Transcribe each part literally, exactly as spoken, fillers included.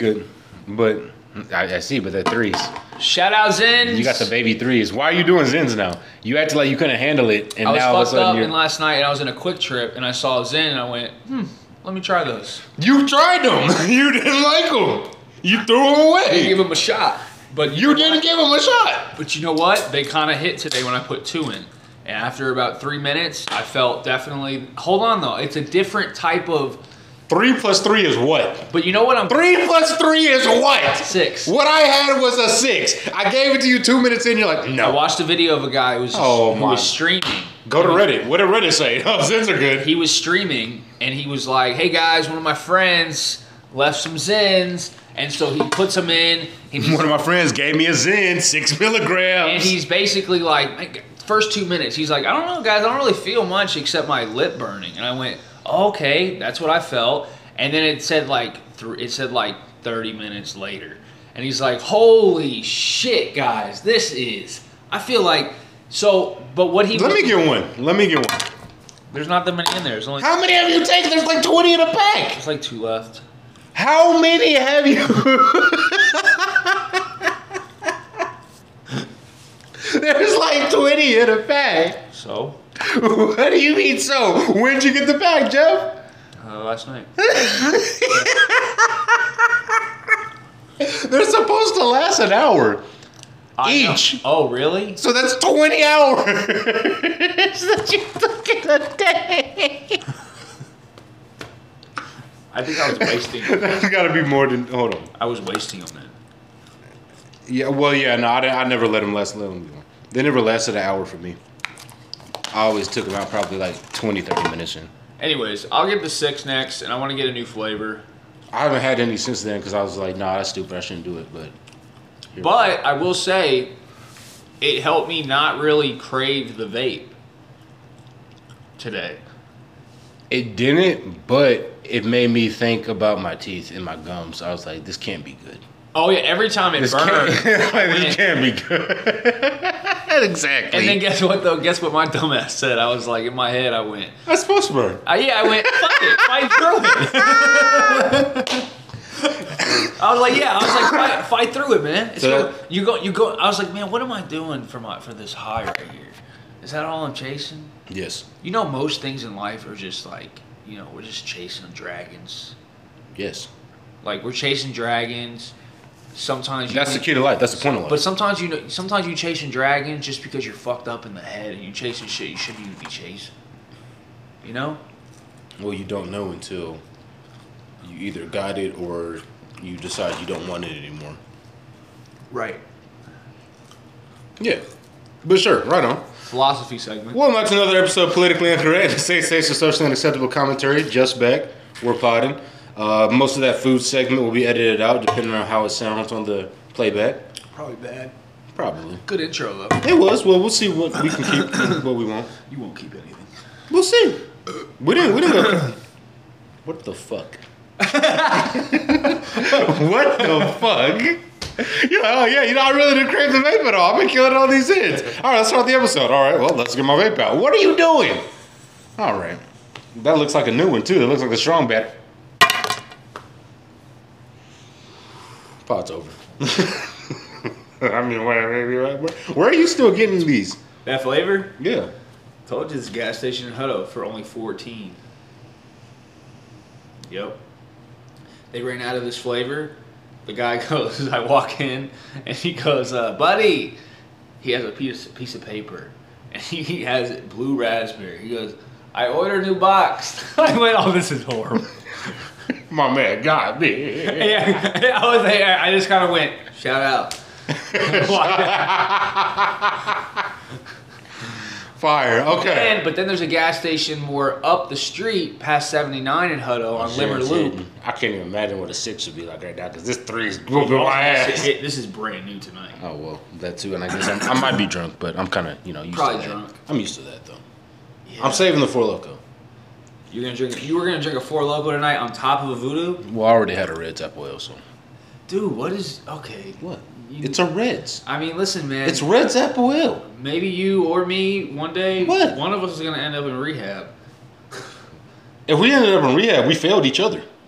good, but I, I see, but they're threes. Shout out Zins. You got the baby threes. Why are you doing Zins now? You acted like you couldn't handle it, and I was now all of a fucked sudden up you're... and last night, and I was in a quick trip, and I saw a Zin, and I went, hmm, let me try those. You tried them. You didn't like them. You threw them away. I give them a shot. But you, you didn't what? give them a shot. But you know what? They kind of hit today when I put two in. And after about three minutes, I felt definitely... Hold on, though. It's a different type of... Three plus three is what? But you know what I'm... Three plus three is what? Six. What I had was a six. I gave it to you two minutes in, you're like, no. I watched a video of a guy who was, oh, who was streaming. Go to Reddit. What did Reddit say? Oh, Zins are good. He was streaming, and he was like, hey, guys, one of my friends left some Zins, and so he puts them in. And one of my friends gave me a Zin, six milligrams. And he's basically like, first two minutes, he's like, I don't know, guys, I don't really feel much except my lip burning. And I went, oh, okay, that's what I felt. And then it said like, th- it said like thirty minutes later. And he's like, holy shit, guys, this is, I feel like, so, but what he- Let me get one, let me get one. There's not that many in there. There's only- How many have you taken? There's like twenty in a pack. There's like two left. How many have you? There's like twenty in a pack. So? What do you mean so? When'd you get the pack, Jeff? Uh, last night. They're supposed to last an hour. I each. Know. Oh, really? So that's twenty hours that you took in a day. I think I was wasting them. That's got to be more than, hold on. I was wasting them then. Yeah, well, yeah, no, I, I never let them last. Let them go. They never lasted an hour for me. I always took them out probably like twenty, thirty minutes in. Anyways, I'll get the six next, and I want to get a new flavor. I haven't had any since then because I was like, nah, that's stupid. I shouldn't do it. But but I will say, it helped me not really crave the vape today. It didn't, but it made me think about my teeth and my gums. I was like, this can't be good. Oh yeah, every time it this burned, can't, like, this can't be good. Exactly. And then guess what though? Guess what my dumbass said? I was like, in my head, I went, that's supposed to burn. Uh, yeah, I went, fuck it, fight through it. I was like, yeah, I was like, fight, fight through it, man. It's So go, you go, you go. I was like, man, what am I doing for my for this high right here? Is that all I'm chasing? Yes. You know, most things in life are just like, you know, we're just chasing dragons. Yes. Like we're chasing dragons. Sometimes you that's the key to life. That's the point of life. But sometimes you know, sometimes you chasing dragons just because you're fucked up in the head and you chasing shit you shouldn't even be chasing. You know? Well, you don't know until you either got it or you decide you don't want it anymore. Right. Yeah. But sure, right on. Philosophy segment. Welcome back to another episode of Politically Incorrect, a safe, safe, and socially unacceptable commentary. Just back. We're podding. Uh, most of that food segment will be edited out depending on how it sounds on the playback. Probably bad. Probably. Good intro though. It was. Well, we'll see what we can keep and what we won't. You won't keep anything. We'll see. We didn't. We didn't go. What the fuck? What the fuck? You're like, oh yeah, you know, I really didn't crave the vape at all. I've been killing all these hits. All right, let's start the episode. All right, well, let's get my vape out. What are you doing? All right. That looks like a new one too. That looks like a strong bat. Pot's over. I mean, where, where are you still getting these? That flavor? Yeah. Told you this gas station in Hutto for only fourteen. Yep. They ran out of this flavor. The guy goes, I walk in, and he goes, uh, buddy. He has a piece, piece of paper, and he has blue raspberry. He goes, I ordered a new box. I went, oh, this is horrible. My man got me. Yeah, I was there. I just kind of went, shout out. Fire, okay. And, but then there's a gas station more up the street past seventy-nine in Hutto on Limmer Loop. I can't even imagine what a six would be like right now because this three is whooping my ass. This is brand new tonight. Oh, well, that too. And I guess I'm, I might be drunk, but I'm kind of, you know, used Probably to that. drunk. I'm used to that, though. Yeah. I'm saving the Four Loko. You're gonna drink. You were gonna drink a Four Loko tonight on top of a Voodoo. Well, I already had a Red Tap Oil, so. Dude, what is okay? What? You, It's a Reds. I mean, listen, man. It's Red Tap Oil. Maybe you or me one day. What? One of us is gonna end up in rehab. If we ended up in rehab, we failed each other.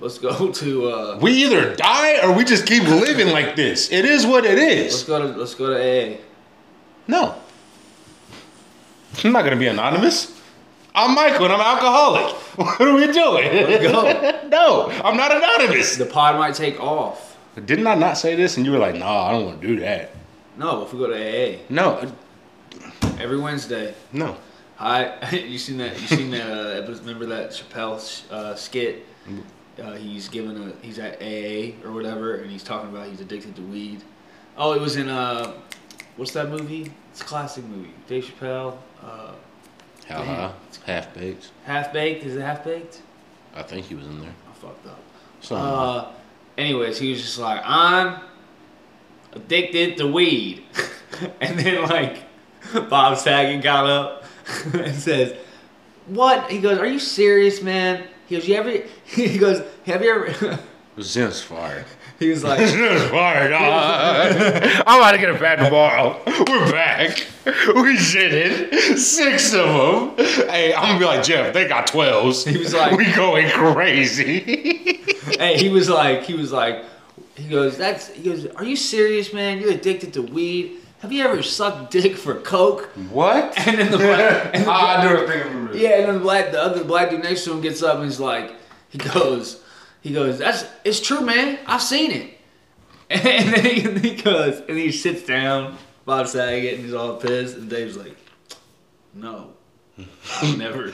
let's go to. Uh, we either die or we just keep living like this. It is what it is. Let's go to let's go to A A. No, I'm not gonna be anonymous. I'm Michael and I'm alcoholic. What are we doing? Let's go. No, I'm not anonymous. The pod might take off. Didn't I not say this? And you were like, "Nah, I don't want to do that." No, if we go to A A. No, Every Wednesday. no. Hi, you seen that? You seen that? Uh, episode- remember that Chappelle uh, skit? Uh, he's giving a he's at A A or whatever, and he's talking about he's addicted to weed. Oh, it was in uh, what's that movie? It's a classic movie. Dave Chappelle. Uh, How high? Half baked. Half Baked. Is it Half Baked? I think he was in there. I fucked up. Something. Uh, anyways, he was just like, I'm addicted to weed, and then like Bob Saget got up and says, "What?" He goes, "Are you serious, man?" He goes, "You ever?" He goes, "Have you ever?" Zen's fire. He was like, Zen's fire, dog. I'm about to get it back tomorrow. We're back. We did it. Six of them. Hey, I'm gonna be like Jeff. They got twelves. He was like- we going crazy. "Hey," he was like, he was like, he goes, "That's," he goes, "Are you serious, man? You're addicted to weed. Have you ever sucked dick for coke?" What? And then the black, and the I black- never think of it. Yeah, and then the black, the other black dude next to him gets up and he's like, he goes, he goes, "That's, it's true, man. I've seen it." And then he, and he goes, and he sits down, Bob Saget, and he's all pissed, and Dave's like, "No, I've never."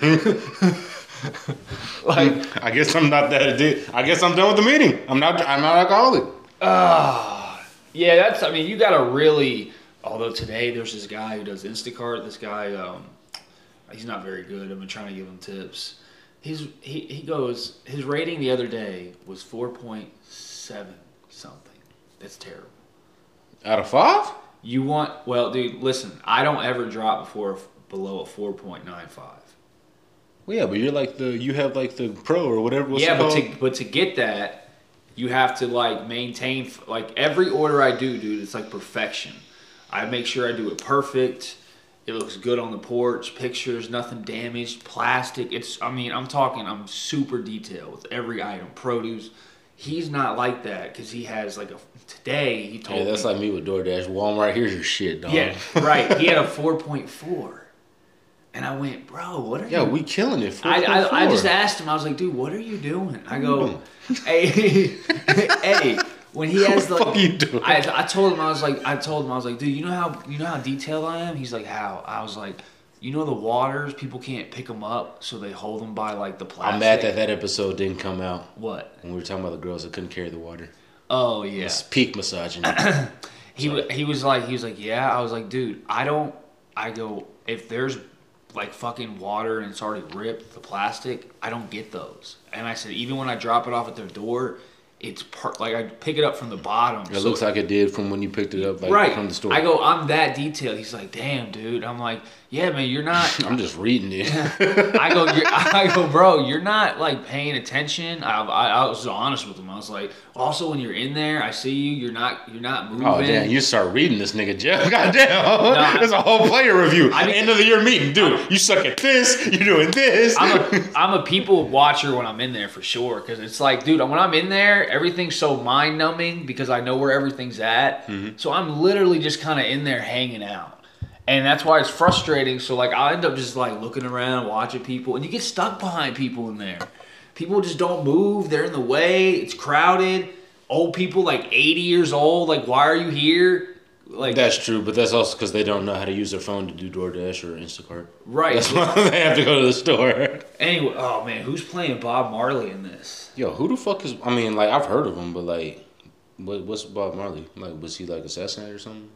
Like, I guess I'm not that addicted. I guess I'm done with the meeting. I'm not. I'm not alcoholic. ah, yeah, that's. I mean, you gotta really. Although today there's this guy who does Instacart. This guy, um, he's not very good. I've been trying to give him tips. He's he he goes. His rating the other day was four point seven something. That's terrible. Out of five? You want well, dude. Listen, I don't ever drop before below a four point nine five. Well, yeah, but you're like the. You have like the pro or whatever. What's Yeah, it but called? to but to get that, you have to like maintain like every order I do, dude. It's like perfection. I make sure I do it perfect. It looks good on the porch. Pictures, nothing damaged. Plastic. It's. I mean, I'm talking. I'm super detailed with every item. Produce. He's not like that because he has like a. Today he told Yeah, that's me. like me with DoorDash. Walmart, here's your shit, dog. Yeah, right. He had a four point four, and I went, bro, what are Yeah, you? we killing it. I, I I just four. asked him. I was like, dude, what are you doing? I you go, doing? hey, hey. When he has What the like, fuck you doing? I I told him I was like, I told him I was like, dude, you know how you know how detailed I am? He's like, how? I was like, you know the waters, people can't pick them up, so they hold them by like the plastic. I'm mad that that episode didn't come out What? when we were talking about the girls that couldn't carry the water. Oh yeah. It's peak misogyny. He wa- he was like he was like yeah. I was like, dude, I don't. I go if there's like fucking water and it's already ripped the plastic, I don't get those. And I said even when I drop it off at their door, it's per- like I pick it up from the bottom. It looks like it did from when you picked it up, like right from the store. I go, I'm that detailed. He's like, damn, dude. I'm like, yeah, man, you're not. I'm just reading it. I go, you're, I go, bro, you're not like paying attention. I, I, I was honest with him. I was like, also when you're in there, I see you. You're not, you're not moving. Oh damn! You start reading this nigga Jeff. Goddamn! Nah. There's a whole player review. I mean- End of the year meeting, dude. You suck at this. You're doing this. I'm a, I'm a people watcher when I'm in there for sure. Because it's like, dude, when I'm in there, everything's so mind numbing because I know where everything's at. Mm-hmm. So I'm literally just kind of in there hanging out. And that's why it's frustrating. So like I end up just like looking around, watching people, and you get stuck behind people in there. People just don't move. They're in the way. It's crowded. Old people like eighty years old. Like, why are you here? Like That's true, but that's also because they don't know how to use their phone to do DoorDash or Instacart. right. That's why they have to go to the store. Anyway, oh man, who's playing Bob Marley in this? Yo, who the fuck is? I mean, like I've heard of him, but like, what, what's Bob Marley? Like, was he like assassinated or something?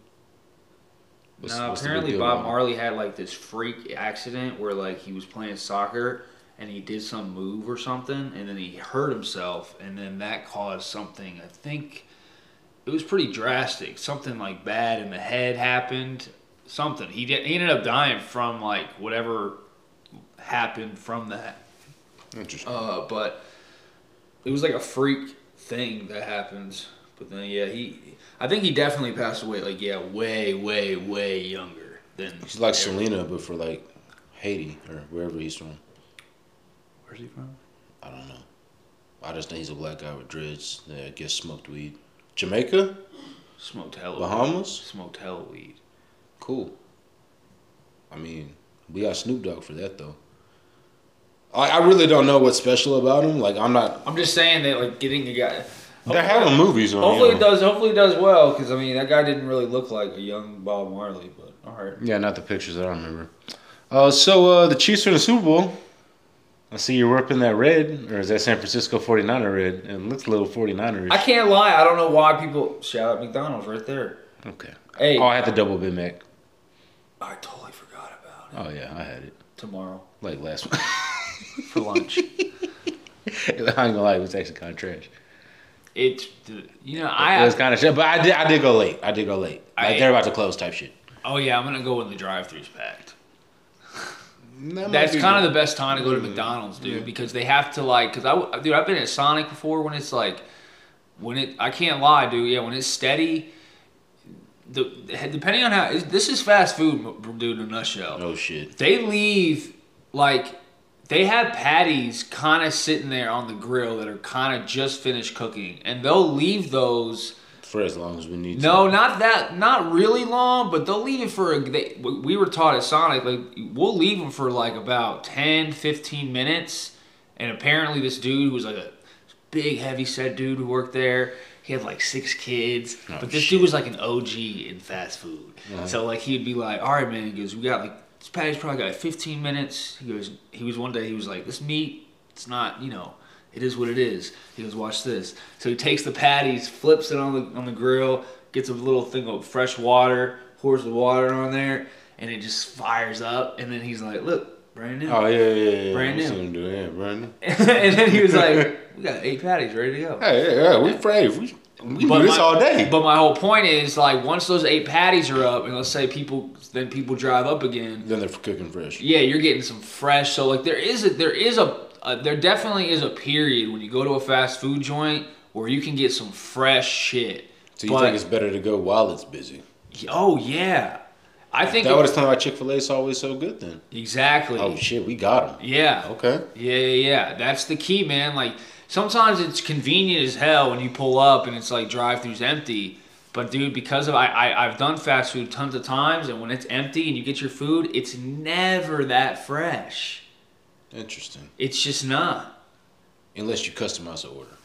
What's- No, what's the big apparently deal Bob about him? Marley had like this freak accident where like he was playing soccer and he did some move or something and then he hurt himself and then that caused something. I think it was pretty drastic. Something like bad in the head happened. Something he did. He ended up dying from like whatever happened from that. Interesting. Uh, but it was like a freak thing that happens. But then yeah, he. I think he definitely passed away. Like yeah, way, way, way younger than. He's like everyone. Selena, but for like Haiti or wherever he's from. Where's he from? I don't know. I just think he's a black guy with dreads that I guess smoked weed. Jamaica? Smoked hella Bahamas? weed. Smoked hella weed. Cool. I mean, we got Snoop Dogg for that though. I, I really don't know what's special about him. Like I'm not. I'm just saying that like getting a guy. They're having movies on. Hopefully you it know. does. Hopefully it does well because I mean that guy didn't really look like a young Bob Marley, but all right. Yeah, not the pictures that I remember. Uh, so uh, the Chiefs are in the Super Bowl. I see you're ripping that red, or is that San Francisco forty-niner red? It looks a little forty-niner-ish. I can't lie. I don't know why people shout out McDonald's right there. Okay. Hey. Oh, I had the double Big Mac. I totally forgot about it. Oh yeah, I had it Tomorrow like last one for lunch. I ain't gonna lie, it was actually kind of trash. It's you know I. It was kind of shit, but I did I did go late. I did go late. Like I- they're about to close type shit. Oh yeah, I'm gonna go when the drive-thru's packed. That That's might be kind of good. the best time to go to Yeah. McDonald's, dude, Yeah. because they have to like. Because I, dude, I've been at Sonic before when it's like, when it. I can't lie, dude. Yeah, when it's steady. The depending on how this is fast food, dude. In a nutshell. Oh shit. They leave like they have patties kind of sitting there on the grill that are kind of just finished cooking, and they'll leave those. For as long as we need No, to. not that, not really long, but they'll leave it for. A, they, we were taught at Sonic, like we'll leave them for like about ten, fifteen minutes, and apparently this dude who was like a big, heavy set dude who worked there. He had like six kids, Oh, but this shit. dude was like an O G in fast food. Uh-huh. So like he'd be like, "All right, man," he goes, "We got like this patty's probably got like fifteen minutes." He goes, he was one day he was like, "This meat, it's not, you know." It is what it is. He goes, watch this. So he takes the patties, flips it on the on the grill, gets a little thing of fresh water, pours the water on there, and it just fires up. And then he's like, look, brand new. Oh yeah, yeah, yeah. Brand I new. seen him do that, brand new. And then he was like, we got eight patties ready to go. Hey, yeah, yeah, we afraid. We, we But do this my- all day. But my whole point is, like, once those eight patties are up, and let's say people, then people drive up again, Then they're cooking fresh. yeah, you're getting some fresh. So like, there is a there is a uh, there definitely is a period when you go to a fast food joint where you can get some fresh shit. So you But- think it's better to go while it's busy? Oh yeah, I think That it- would explain why Chick-fil-A is always so good then. exactly. Oh shit, we got them. Yeah. Okay. Yeah, yeah, yeah. That's the key, man. Like sometimes it's convenient as hell when you pull up and it's like drive-throughs empty. But dude, because of I, I I've done fast food tons of times, and when it's empty and you get your food, it's never that fresh. Interesting. It's just not. Unless you customize the order.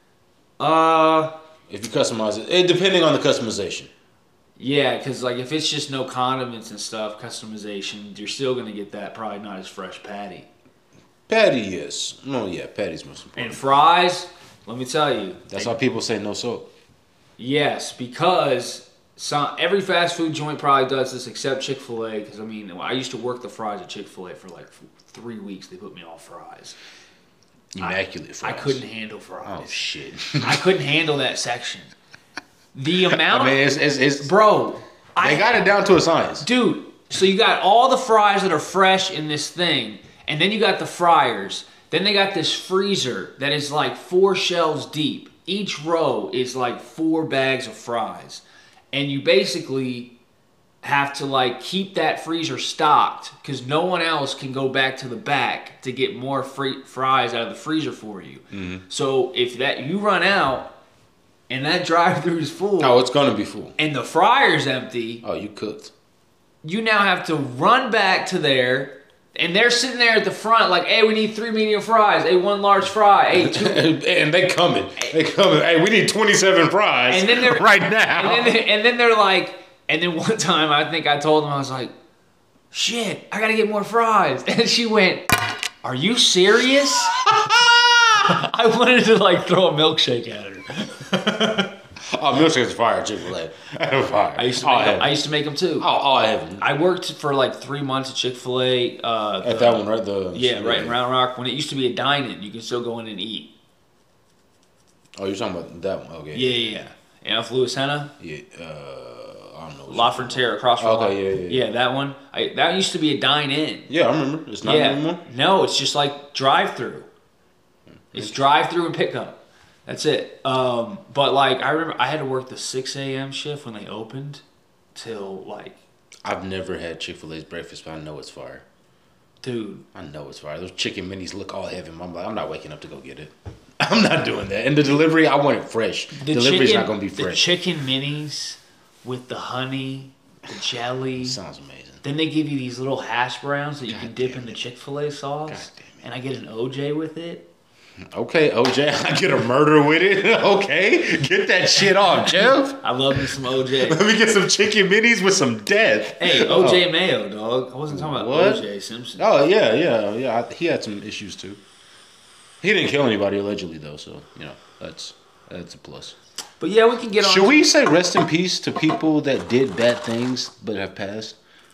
Uh, If you customize it, it depending on the customization. yeah, because like if it's just no condiments and stuff, customization, you're still gonna get that probably not as fresh patty. Patty, yes. No, yeah, patty's most important. And fries, let me tell you, That's why people say no salt. yes, because some every fast food joint probably does this except Chick-fil-A. Because I mean, I used to work the fries at Chick-fil-A for like f- three weeks. They put me on fries. Immaculate I fries. couldn't handle fries. Oh shit. I couldn't handle that section. The amount, I mean, it's it's, it's bro. I they got it down to a science. Dude, so you got all the fries that are fresh in this thing, and then you got the fryers. Then they got this freezer that is like four shelves deep. Each row is like four bags of fries. And you basically have to like keep that freezer stocked because no one else can go back to the back to get more free fries out of the freezer for you. Mm-hmm. So if that you run out and that drive-through is full Oh, it's gonna be full. and the fryer's empty, Oh, you cooked. you now have to run back to there, and they're sitting there at the front like, hey, we need three medium fries, hey, one large fry, hey, two. And they coming. They coming. Hey, we need twenty-seven fries. And then they're right now. And then, they, and then they're like, and then one time I think I told them, I was like, shit, I gotta get more fries. And she went, are you serious? I wanted to like throw a milkshake at her. Oh, milkshake's fire, Chick-fil-A. Fire. I used to oh, make them, heaven. I used to make them too. Oh, oh, heaven. I worked for like three months at Chick-fil-A. Uh, At the- that one, right? The Yeah, right in Round Rock. When it used to be a dine-in, you could still go in and eat. Oh, you're talking about that one? Okay. Yeah, yeah, yeah. You know, Louis Henna, Yeah. Uh, I don't know. what La you're- Frontera, across from. Okay, La- yeah, yeah, Yeah, that one. I, that used to be a dine-in. Yeah, I remember. It's not yeah. anymore. No, it's just like drive-through. It's drive-through and pickup. That's it. Um, but like I remember, I had to work the six a.m. shift when they opened, till like, I've never had Chick-fil-A's breakfast, but I know it's fire. dude. I know it's fire. Those chicken minis look all heaven. I'm like, I'm not waking up to go get it. I'm not doing that. And the delivery, I want it fresh. The Delivery's chicken, not going to be The fresh. chicken minis with the honey, the jelly. Sounds amazing. Then they give you these little hash browns that you God can dip damn in the it. Chick-fil-A sauce. God damn it. And I get an O J with it. Okay, O J, I get a murder with it. Okay, get that shit off, Jeff. I love me some O J. Let me get some chicken minis with some death. Hey, O J Mayo, dog. I wasn't talking about What? O J Simpson. Oh yeah, yeah, yeah. I, he had some issues too. He didn't kill anybody allegedly though, so you know that's that's a plus. But yeah, we can get on. Should we say rest in peace to people that did bad things but have passed?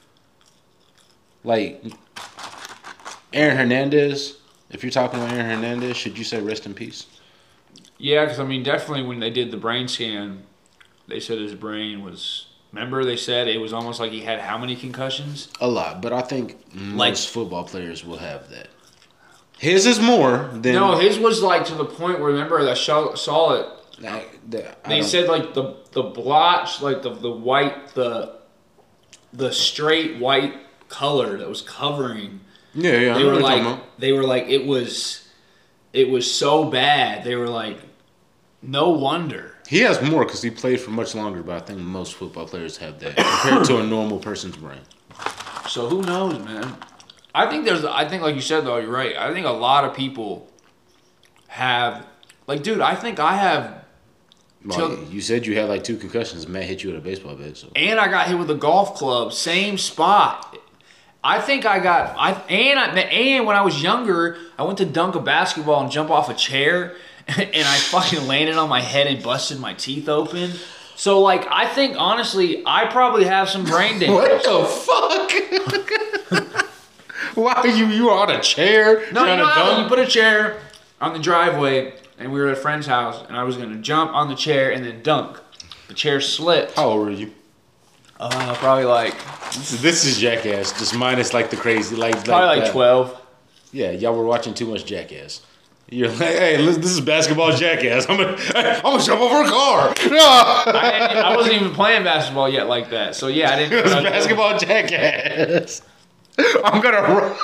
Like Aaron Hernandez. If you're talking about Aaron Hernandez, should you say rest in peace? Yeah, because I mean, definitely when they did the brain scan, they said his brain was. Remember, they said it was almost like he had how many concussions? A lot, but I think most Like- football players will have that. His is more than No, his was like to the point where remember I saw, saw it. I, the, I They don't- said like the the blotch, like the the white, the the straight white color that was covering. yeah, yeah. I They know were what you're like talking about. they were like it was, it was so bad. They were like, no wonder. He has more because he played for much longer, but I think most football players have that compared to a normal person's brain. So who knows, man? I think there's. I think like you said though, you're right. I think a lot of people have, like, dude. I think I have. Well, Till- you said you had like two concussions. Matt hit you with a baseball bat, so And I got hit with a golf club, same spot. I think I got I and I and when I was younger, I went to dunk a basketball and jump off a chair, and I fucking landed on my head and busted my teeth open. So like, I think honestly, I probably have some brain damage. what the fuck? Why are you you were on a chair? No, you trying know to how dunk? you put a chair on the driveway, and we were at a friend's house, and I was gonna jump on the chair and then dunk. The chair slipped. How old were you? Uh, probably like This is, this is Jackass, just minus like the crazy, like probably like that. twelve. Yeah, y'all were watching too much Jackass. You're like, hey, listen, this is basketball Jackass. I'm gonna, I'm gonna jump over a car. I, didn't- I wasn't even playing basketball yet like that. So yeah, I didn't. It was basketball Jackass. I'm gonna run.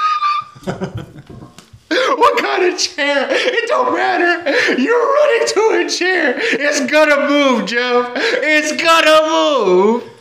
What kind of chair? It don't matter. You're running to a chair. It's gonna move, Jeff. It's gonna move.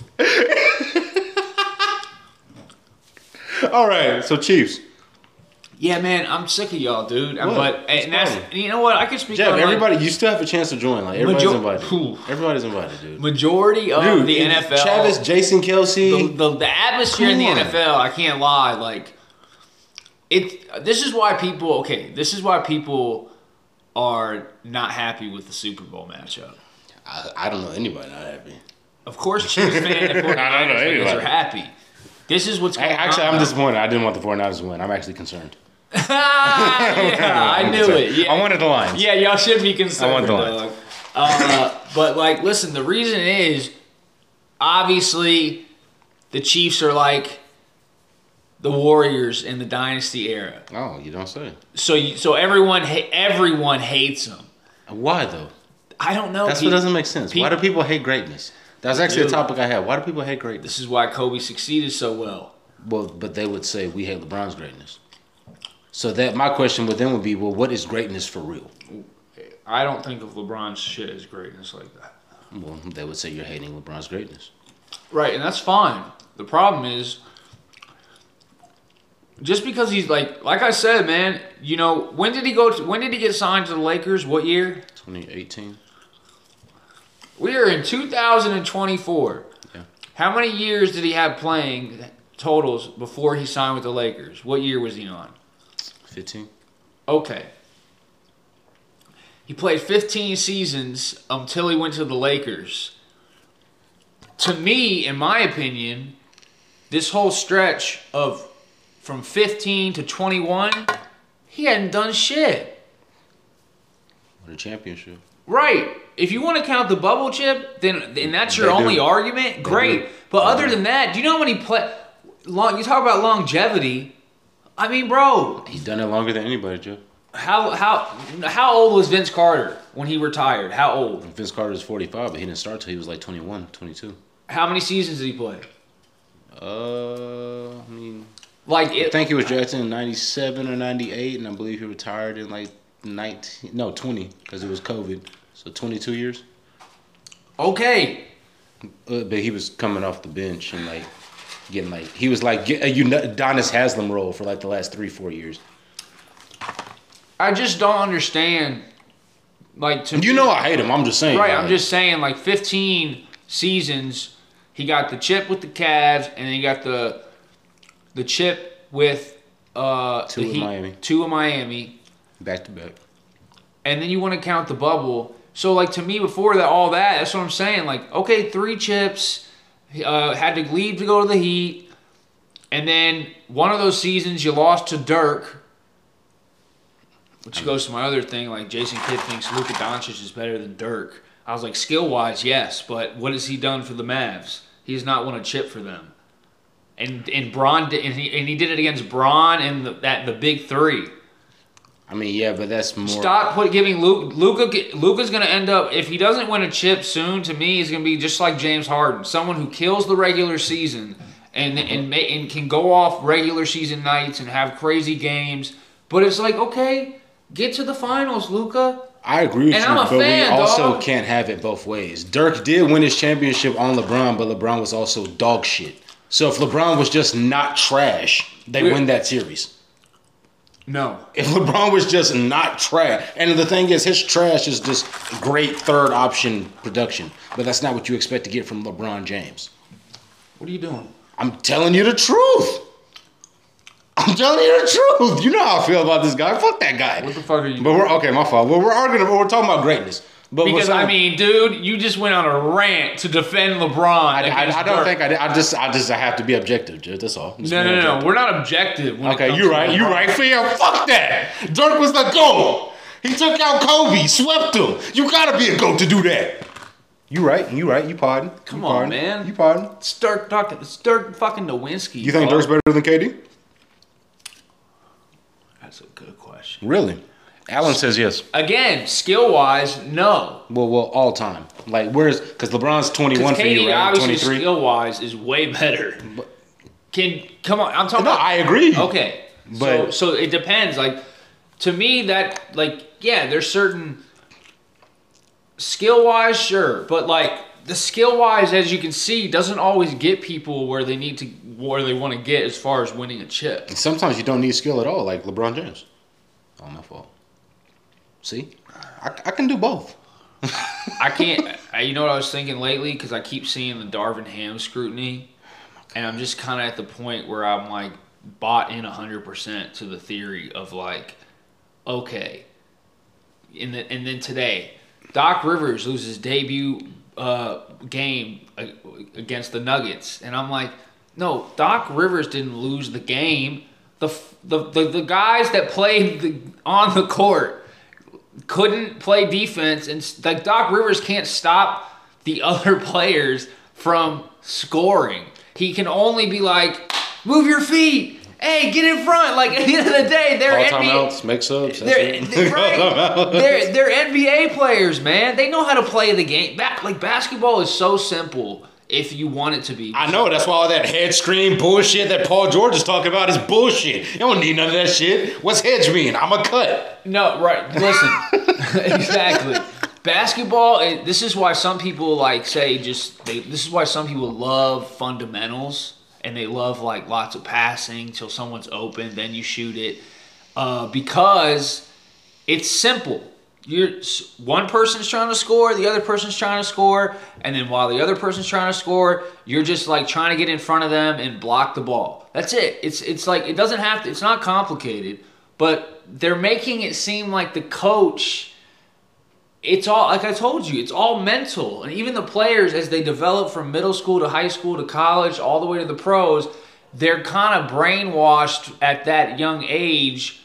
All right, so Chiefs. Yeah, man, I'm sick of y'all, dude. What? But What's and that's wrong? and you know what? I could speak Jeff, on like, everybody, you still have a chance to join. Like everybody's Major- invited. Phew. Everybody's invited, dude. majority of Dude, the N F L. Travis, Jason Kelsey. the, the, the atmosphere in the Come on. N F L, I can't lie, like it this is why people okay, this is why people are not happy with the Super Bowl matchup. I, I don't know anybody not happy. Of course Chiefs fans and I don't know 49ers fans anybody. are happy. This is what's Hey, going actually, on. I'm disappointed. I didn't want the 49ers to win. I'm actually concerned. yeah, I I'm knew concerned. it. Yeah. I wanted the Lions. Yeah, y'all should be concerned. I want the dog. Lions. Uh, but like, listen, the reason is obviously the Chiefs are like the Warriors in the dynasty era. Oh, you don't say. So, you, so everyone, ha- everyone hates them. Why though? I don't know. That's Pete. what doesn't make sense. Why do Pete- people hate greatness? That was actually Dude. a topic I had. Why do people hate greatness? This is why Kobe succeeded so well. Well, but they would say we hate LeBron's greatness. So that my question with them would be, well, what is greatness for real? I don't think of LeBron's shit as greatness like that. Well, they would say you're hating LeBron's greatness. Right, and that's fine. The problem is, just because he's like, like I said, man. You know, when did he go? To, when did he get signed to the Lakers? What year? twenty eighteen. We are in two thousand twenty-four. Yeah. How many years did he have playing totals before he signed with the Lakers? What year was he on? fifteen. Okay. He played fifteen seasons until he went to the Lakers. To me, in my opinion, this whole stretch of from fifteen to twenty-one, he hadn't done shit. What a championship. Right. If you want to count the bubble chip, then then that's your They do. only argument. Great. do. But They other do. than that, do you know how many play long you talk about longevity? I mean, bro, He's done it longer than anybody, Joe. how how how old was Vince Carter when he retired? How old? Vince Carter is forty-five, but he didn't start till he was like twenty-one, twenty-two. How many seasons did he play? Uh, I mean, Like I it, think he was drafted in ninety-seven or ninety-eight, and I believe he retired in like nineteen, no, twenty, because it was COVID. So twenty-two years. Okay. Uh, but he was coming off the bench and like getting like he was like get, a Udonis Haslem role for like the last three, four years. I just don't understand. Like to you me, know, I hate him. I'm just saying. Right. Like, I'm just saying. Like fifteen seasons, he got the chip with the Cavs, and then he got the the chip with uh, two the in Heat, Miami, two in Miami, back to back. And then you want to count the bubble. So like to me, before that, all that, that's what I'm saying. Like okay, three chips, uh, had to leave to go to the Heat, and then one of those seasons you lost to Dirk. Which goes to my other thing, like Jason Kidd thinks Luka Doncic is better than Dirk. I was like, skill-wise, yes, but what has he done for the Mavs? He has not won a chip for them. And and Bron did, and he and he did it against Bron and the, that the big three. I mean, yeah, but that's more. Stop put giving Luka. Luka Luka's going to end up, if he doesn't win a chip soon. To me, he's going to be just like James Harden, someone who kills the regular season and and ma- and can go off regular season nights and have crazy games. But it's like, okay. Get to the finals, Luka. I agree with and you, I'm a but fan, we also dog. can't have it both ways. Dirk did win his championship on LeBron, but LeBron was also dog shit. So if LeBron was just not trash, they We're, win that series. No. If LeBron was just not trash, and the thing is, his trash is just great third option production, but that's not what you expect to get from LeBron James. What are you doing? I'm telling you the truth. I'm telling you the truth. You know how I feel about this guy. Fuck that guy. What the fuck are you But doing? we're okay. My fault. But we're arguing. We're talking about greatness. But Because saying, I mean, dude, you just went on a rant to defend LeBron. I, I, I don't Dirk. think I did. I just, I just, I have to be objective, dude. That's all. Just No, be no, no, objective. no. We're not objective. When it Okay, comes you're to right. LeBron. You're right. Fam, fuck that. Dirk was the GOAT. He took out Kobe, swept him. You gotta be a GOAT to do that. You right. You right. You pardon. Come you on, pardon. man. You pardon. It's Dirk, fucking, it's Dirk fucking Nowinski. You think dog. Dirk's better than K D? That's a good question. Really? Allen says yes. Again, skill-wise, no. Well, well, all time. Like, where's because LeBron's twenty-one Because for K D, you, right? obviously, twenty-three. skill-wise, is way better. Can come on? I'm talking No, about. I agree. Okay, so But- so it depends. Like to me, that like yeah, there's certain skill-wise, sure, but like the skill-wise, as you can see, doesn't always get people where they need to, where they want to get as far as winning a chip. Sometimes you don't need skill at all, like LeBron James. Oh, my fault. See, I, I can do both. I can't. I, you know what I was thinking lately? Because I keep seeing the Darvin Ham scrutiny, and I'm just kind of at the point where I'm like bought in one hundred percent to the theory of like, okay, and then and then today, Doc Rivers loses debut uh, game against the Nuggets, and I'm like, no, Doc Rivers didn't lose the game. The the the, the guys that played the, on the court couldn't play defense, and like Doc Rivers can't stop the other players from scoring. He can only be like, move your feet. Hey, get in front. Like at the end of the day, they're All N B A. timeouts, mix ups. They're, they're, right. they're, they're N B A players, man. They know how to play the game. Ba- like basketball is so simple if you want it to be. I know, that's why all that head screen bullshit that Paul George is talking about is bullshit. You don't need none of that shit. What's hedge mean? I'm a cut. No, right. Listen. Exactly. Basketball, it, this is why some people like say just, they, this is why some people love fundamentals and they love like lots of passing till someone's open, then you shoot it. Uh, because it's simple. You're one person's trying to score, the other person's trying to score, and then while the other person's trying to score, you're just like trying to get in front of them and block the ball. That's it. It's it's like it doesn't have to. It's not complicated, but they're making it seem like the coach. It's all like I told you. It's all mental, and even the players as they develop from middle school to high school to college, all the way to the pros, they're kind of brainwashed at that young age.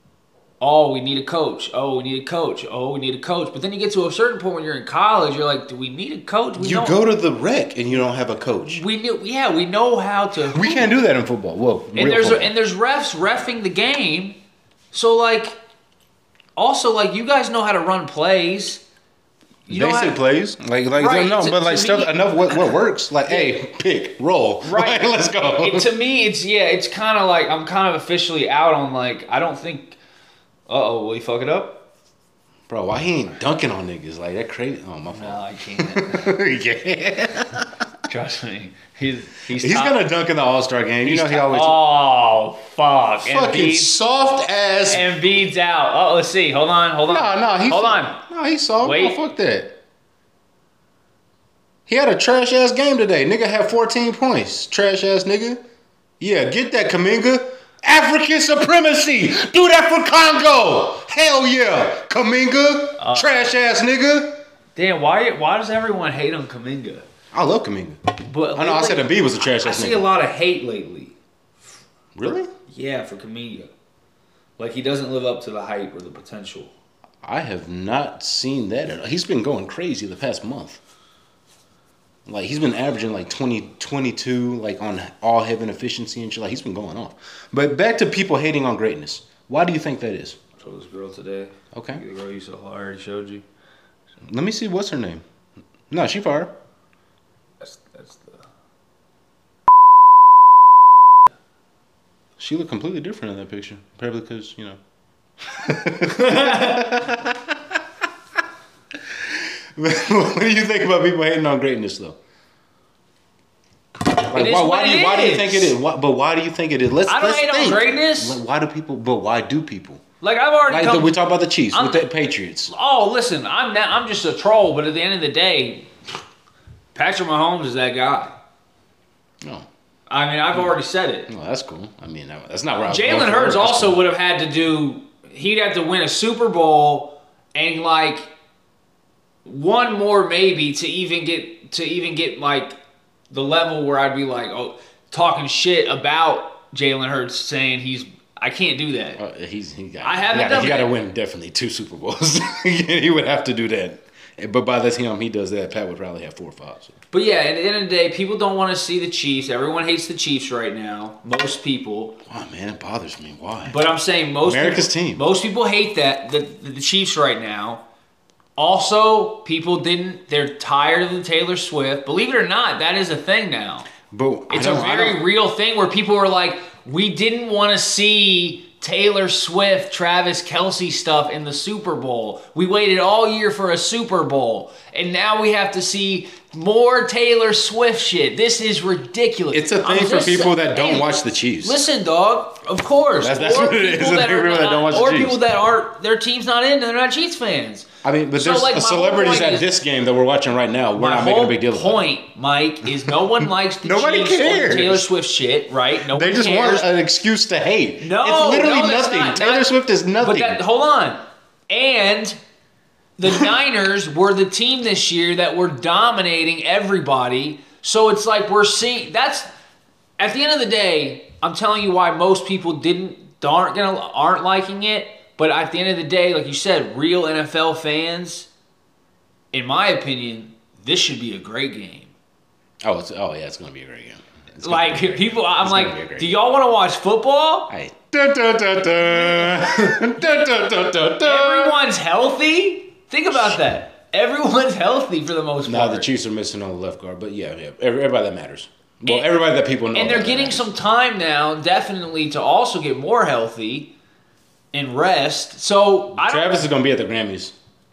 Oh, we need a coach. Oh, we need a coach. Oh, we need a coach. But then you get to a certain point when you're in college, you're like, do we need a coach? We You don't- go to the rec and you don't have a coach. We knew, yeah, we know how to. We can't do that in football. Whoa. And real there's football. and there's refs reffing the game. So like, also like you guys know how to run plays. You know Basic how, plays, like like Right, no, to- but like to stuff me- enough. What, what works? Like, hey, pick, roll, Right. Like, let's go. It, to me, it's yeah, it's kind of like I'm kind of officially out on like I don't think. Uh oh, will he fuck it up? Bro, why he ain't dunking on niggas like that? Crazy. Oh my No, fault. I can't. Yeah. Trust me. He's he's, He's top- gonna dunk in the All Star game. You he's know he top- always Oh fuck! fucking Embiid, soft ass. Embiid's out. Oh, let's see. Hold on. Hold on. No, no, he Hold on. No, he soft. Wait. No, fuck that. He had a trash ass game today. Nigga had fourteen points. Trash ass nigga. Yeah, get that, Kaminga. African supremacy. Do that for Congo. Hell yeah, Kaminga. Uh, trash ass nigga. Damn. Why? Why does everyone hate on Kuminga? I love Kaminga. But I know. I lately- said Embiid was a trash I ass see a nigga. lot of hate lately. Really? Yeah, for Kuminga. Like he doesn't live up to the hype or the potential. I have not seen that at all. He's been going crazy the past month. Like, he's been averaging like twenty, twenty-two, like on all heaven efficiency and shit. Like, he's been going off. But back to people hating on greatness. Why do you think that is? I told this girl today. Okay. The girl you saw, I already showed you. Let me see. What's her name? No, she fire. That's, that's the... She looked completely different in that picture. Probably because, you know. What do you think about people hating on greatness, though? Like, It is why, what why do you it why do you is. think it is? Why, but why do you think it is? Let's I don't let's hate on think. greatness. Like, why do people? But why do people? Like I've already Like come... the, we talk about the Chiefs I'm- with the Patriots. Oh, listen, I'm not, I'm just a troll, but at the end of the day, Patrick Mahomes is that guy. No, I mean, I've already said it. no, that's cool. I mean, that- that's not where I was going Jalen for. Hurts That's also cool. would have had to do. He'd have to win a Super Bowl and like one more maybe to even get to even get like the level where I'd be like, oh, talking shit about Jalen Hurts, saying he's. I can't do that. Uh, he's he got. I haven't he got, done He got to that. win definitely two Super Bowls. He would have to do that. But by the time he does that, Pat would probably have four or five. So. But yeah, at the end of the day, people don't want to see the Chiefs. Everyone hates the Chiefs right now. Most people. Oh man, it bothers me. Why? But I'm saying most America's people, team. Most people hate that the, the the Chiefs right now. Also, people didn't. They're tired of the Taylor Swift. Believe it or not, that is a thing now. But It's I a don't- I very don't- real thing where people are like, we didn't want to see Taylor Swift, Travis Kelce stuff in the Super Bowl. We waited all year for a Super Bowl, and now we have to see more Taylor Swift shit. This is ridiculous. It's a I'm thing for just- people that don't hey, watch the Chiefs. Listen, dog. Of course. That's- that's Or what it is. people It's that the are people that not- don't watch the Or Chiefs. people that aren't, their team's not in, and they're not Chiefs fans. I mean, but So, there's like, a my whole celebrities point at is- this game that we're watching right now. We're My not making whole a big deal about. point, Mike, is no one likes the Nobody Chiefs or cares. the Taylor Swift shit, right? No They one just cares. want an excuse to hate. No, it's literally no, that's nothing. not- Taylor not- Swift is nothing. But that, hold on. And the Niners were the team this year that were dominating everybody. So it's like we're seeing that's at the end of the day, I'm telling you why most people didn't aren't gonna aren't liking it. But at the end of the day, like you said, real N F L fans, in my opinion, this should be a great game. oh, it's, oh yeah, it's gonna be a great game. It's gonna Like be a great people, game. I'm It's gonna be a like, great do game. y'all want to watch football? Hey. Dun, dun, dun, dun. Dun, dun, dun, dun, dun. Everyone's healthy. Think about that. Everyone's healthy for the most No, part. the Chiefs are missing on the left guard, but yeah, yeah, every- everybody that matters. Well, And- everybody that people know. And they're that getting matters. some time now, definitely, to also get more healthy and rest. So I don't. Travis is gonna be at the Grammys.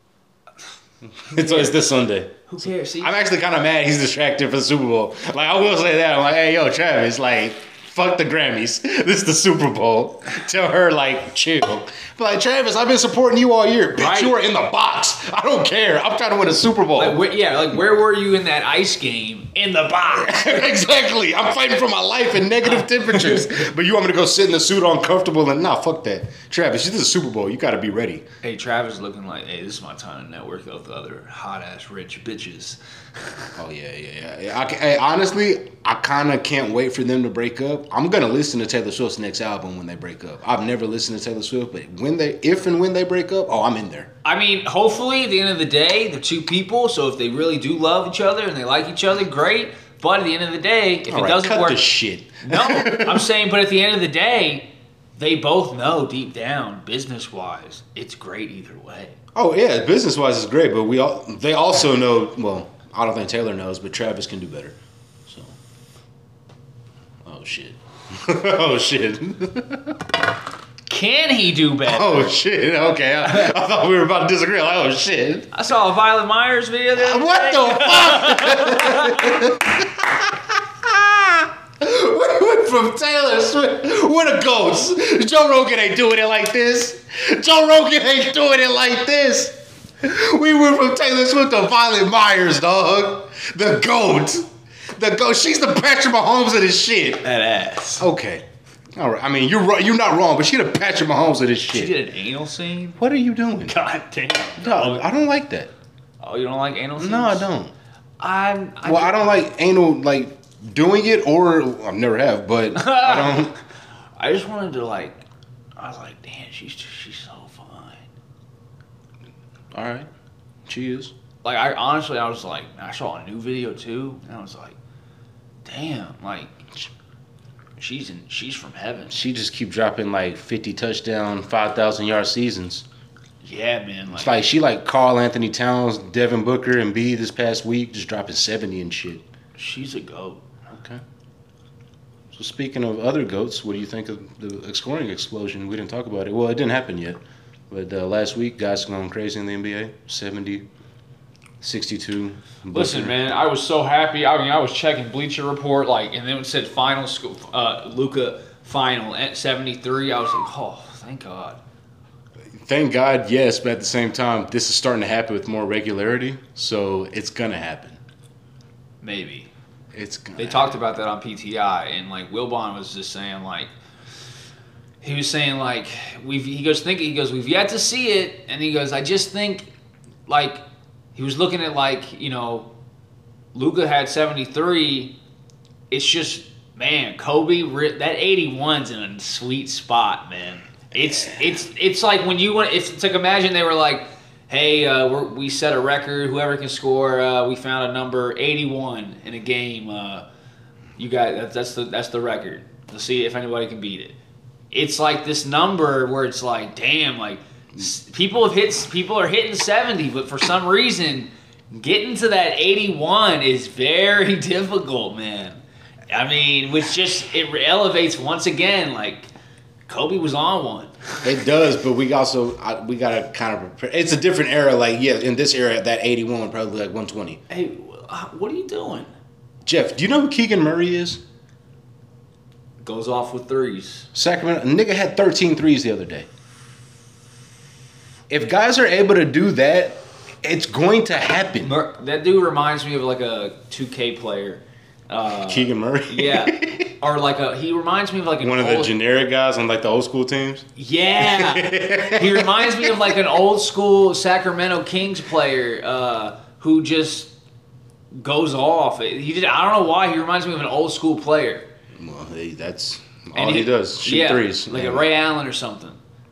it's, it's this Sunday. Who cares? See, I'm actually kind of mad he's distracted for the Super Bowl. Like, I will say that. I'm like, hey, yo, Travis, like, fuck the Grammys. This is the Super Bowl. Tell her, like, chill. But, like, Travis, I've been supporting you all year. Bitch, Right. you were in the box. I don't care. I'm trying to win a Super Bowl. like, where, yeah, like where were you in that ice game? In the box. Exactly. I'm fighting for my life in negative temperatures. But you want me to go sit in the suit all uncomfortable and nah, fuck that. Travis, this is a Super Bowl. You got to be ready. Hey, Travis looking like, hey, this is my time to network with other hot ass rich bitches. Oh yeah, yeah, yeah. yeah. I, ca- hey, honestly, I kind of can't wait for them to break up. I'm gonna listen to Taylor Swift's next album when they break up. I've never listened to Taylor Swift, but when they, if and when they break up, oh, I'm in there. I mean, hopefully, at the end of the day, they're two people. So if they really do love each other and they like each other, great. But at the end of the day, if All it right, doesn't cut work, this shit. no, I'm saying, but at the end of the day, they both know deep down, business wise, it's great either way. Oh yeah, business wise is great, but we all they also know. Well, I don't think Taylor knows, but Travis can do better. So, oh shit, oh shit. can he do better? Oh shit! Okay, I, I thought we were about to disagree. Like, oh shit! I saw a Violet Myers video. The other What day. the fuck? We went from Taylor Swift. We're the goats. Joe Rogan ain't doing it like this. Joe Rogan ain't doing it like this. We went from Taylor Swift to Violet Myers, dog. The goat. The goat. She's the Patrick Mahomes of this shit. That ass. Okay. All right. I mean, you're right. You're not wrong, but she the Patrick Mahomes of this She shit. did an anal scene. What are you doing? God damn. No, I don't like that. Oh, you don't like anal scenes? No, I don't. I'm. I Well, I don't like anal, like, doing it, or I never have, but I don't. I just wanted to like. I was like, damn, she's she's so fine. All right. She is. Like, I honestly, I was like, I saw a new video too, and I was like, damn, like, she's in, she's from heaven. She just keep dropping, like, fifty touchdown, five thousand yard seasons. Yeah, man. Like, It's like she like Carl Anthony Towns, Devin Booker, and B this past week, just dropping seventy and shit. she's a goat. Okay. So speaking of other goats, what do you think of the scoring explosion? We didn't talk about it. Well, it didn't happen yet. But uh, last week, guys going crazy in the N B A. seventy, sixty-two. Listen, Booker. man, I was so happy. I mean, I was checking Bleacher Report, like, and then it said final score, uh, Luka final at seventy-three. I was like, oh, thank God. Thank God, yes, but at the same time, this is starting to happen with more regularity, so it's gonna happen. Maybe. It's gonna They happen. talked about that on P T I, and like Wilbon was just saying, like, he was saying, like, we've, he goes, think, he goes, we've yet to see it, and he goes, I just think, like, he was looking at, like, you know, Luka had seventy-three. It's just, man, Kobe, that eighty-one's in a sweet spot, man. It's it's it's like when you want. It's, it's like imagine they were like, hey, uh, we're, we set a record. Whoever can score, uh, we found a number eighty-one in a game. Uh, you got that's that's the that's the record. Let's see if anybody can beat it. It's like this number where it's like, damn, like s- people have hit people are hitting seventy, but for some reason, getting to that eighty-one is very difficult, man. I mean, which just it elevates once again, like. Kobe was on one. It does, but we also I, we gotta kind of prepare. It's a different era. Like yeah, in this era, that eighty-one would probably be like one twenty. Hey, what are you doing? Jeff, do you know who Keegan Murray is? Goes off with threes. Sacramento a nigga had thirteen threes the other day. If guys are able to do that, it's going to happen. Mur- that dude reminds me of like a two K player. Uh, Keegan Murray. yeah, or like a he reminds me of like an One of old, the generic guys on like the old school teams. Yeah, he reminds me of like an old school Sacramento Kings player uh, who just goes off. He did. I don't know why. He reminds me of an old school player. Well, hey, that's all And he, does. Shoot yeah, threes. like And- a Ray Allen or something.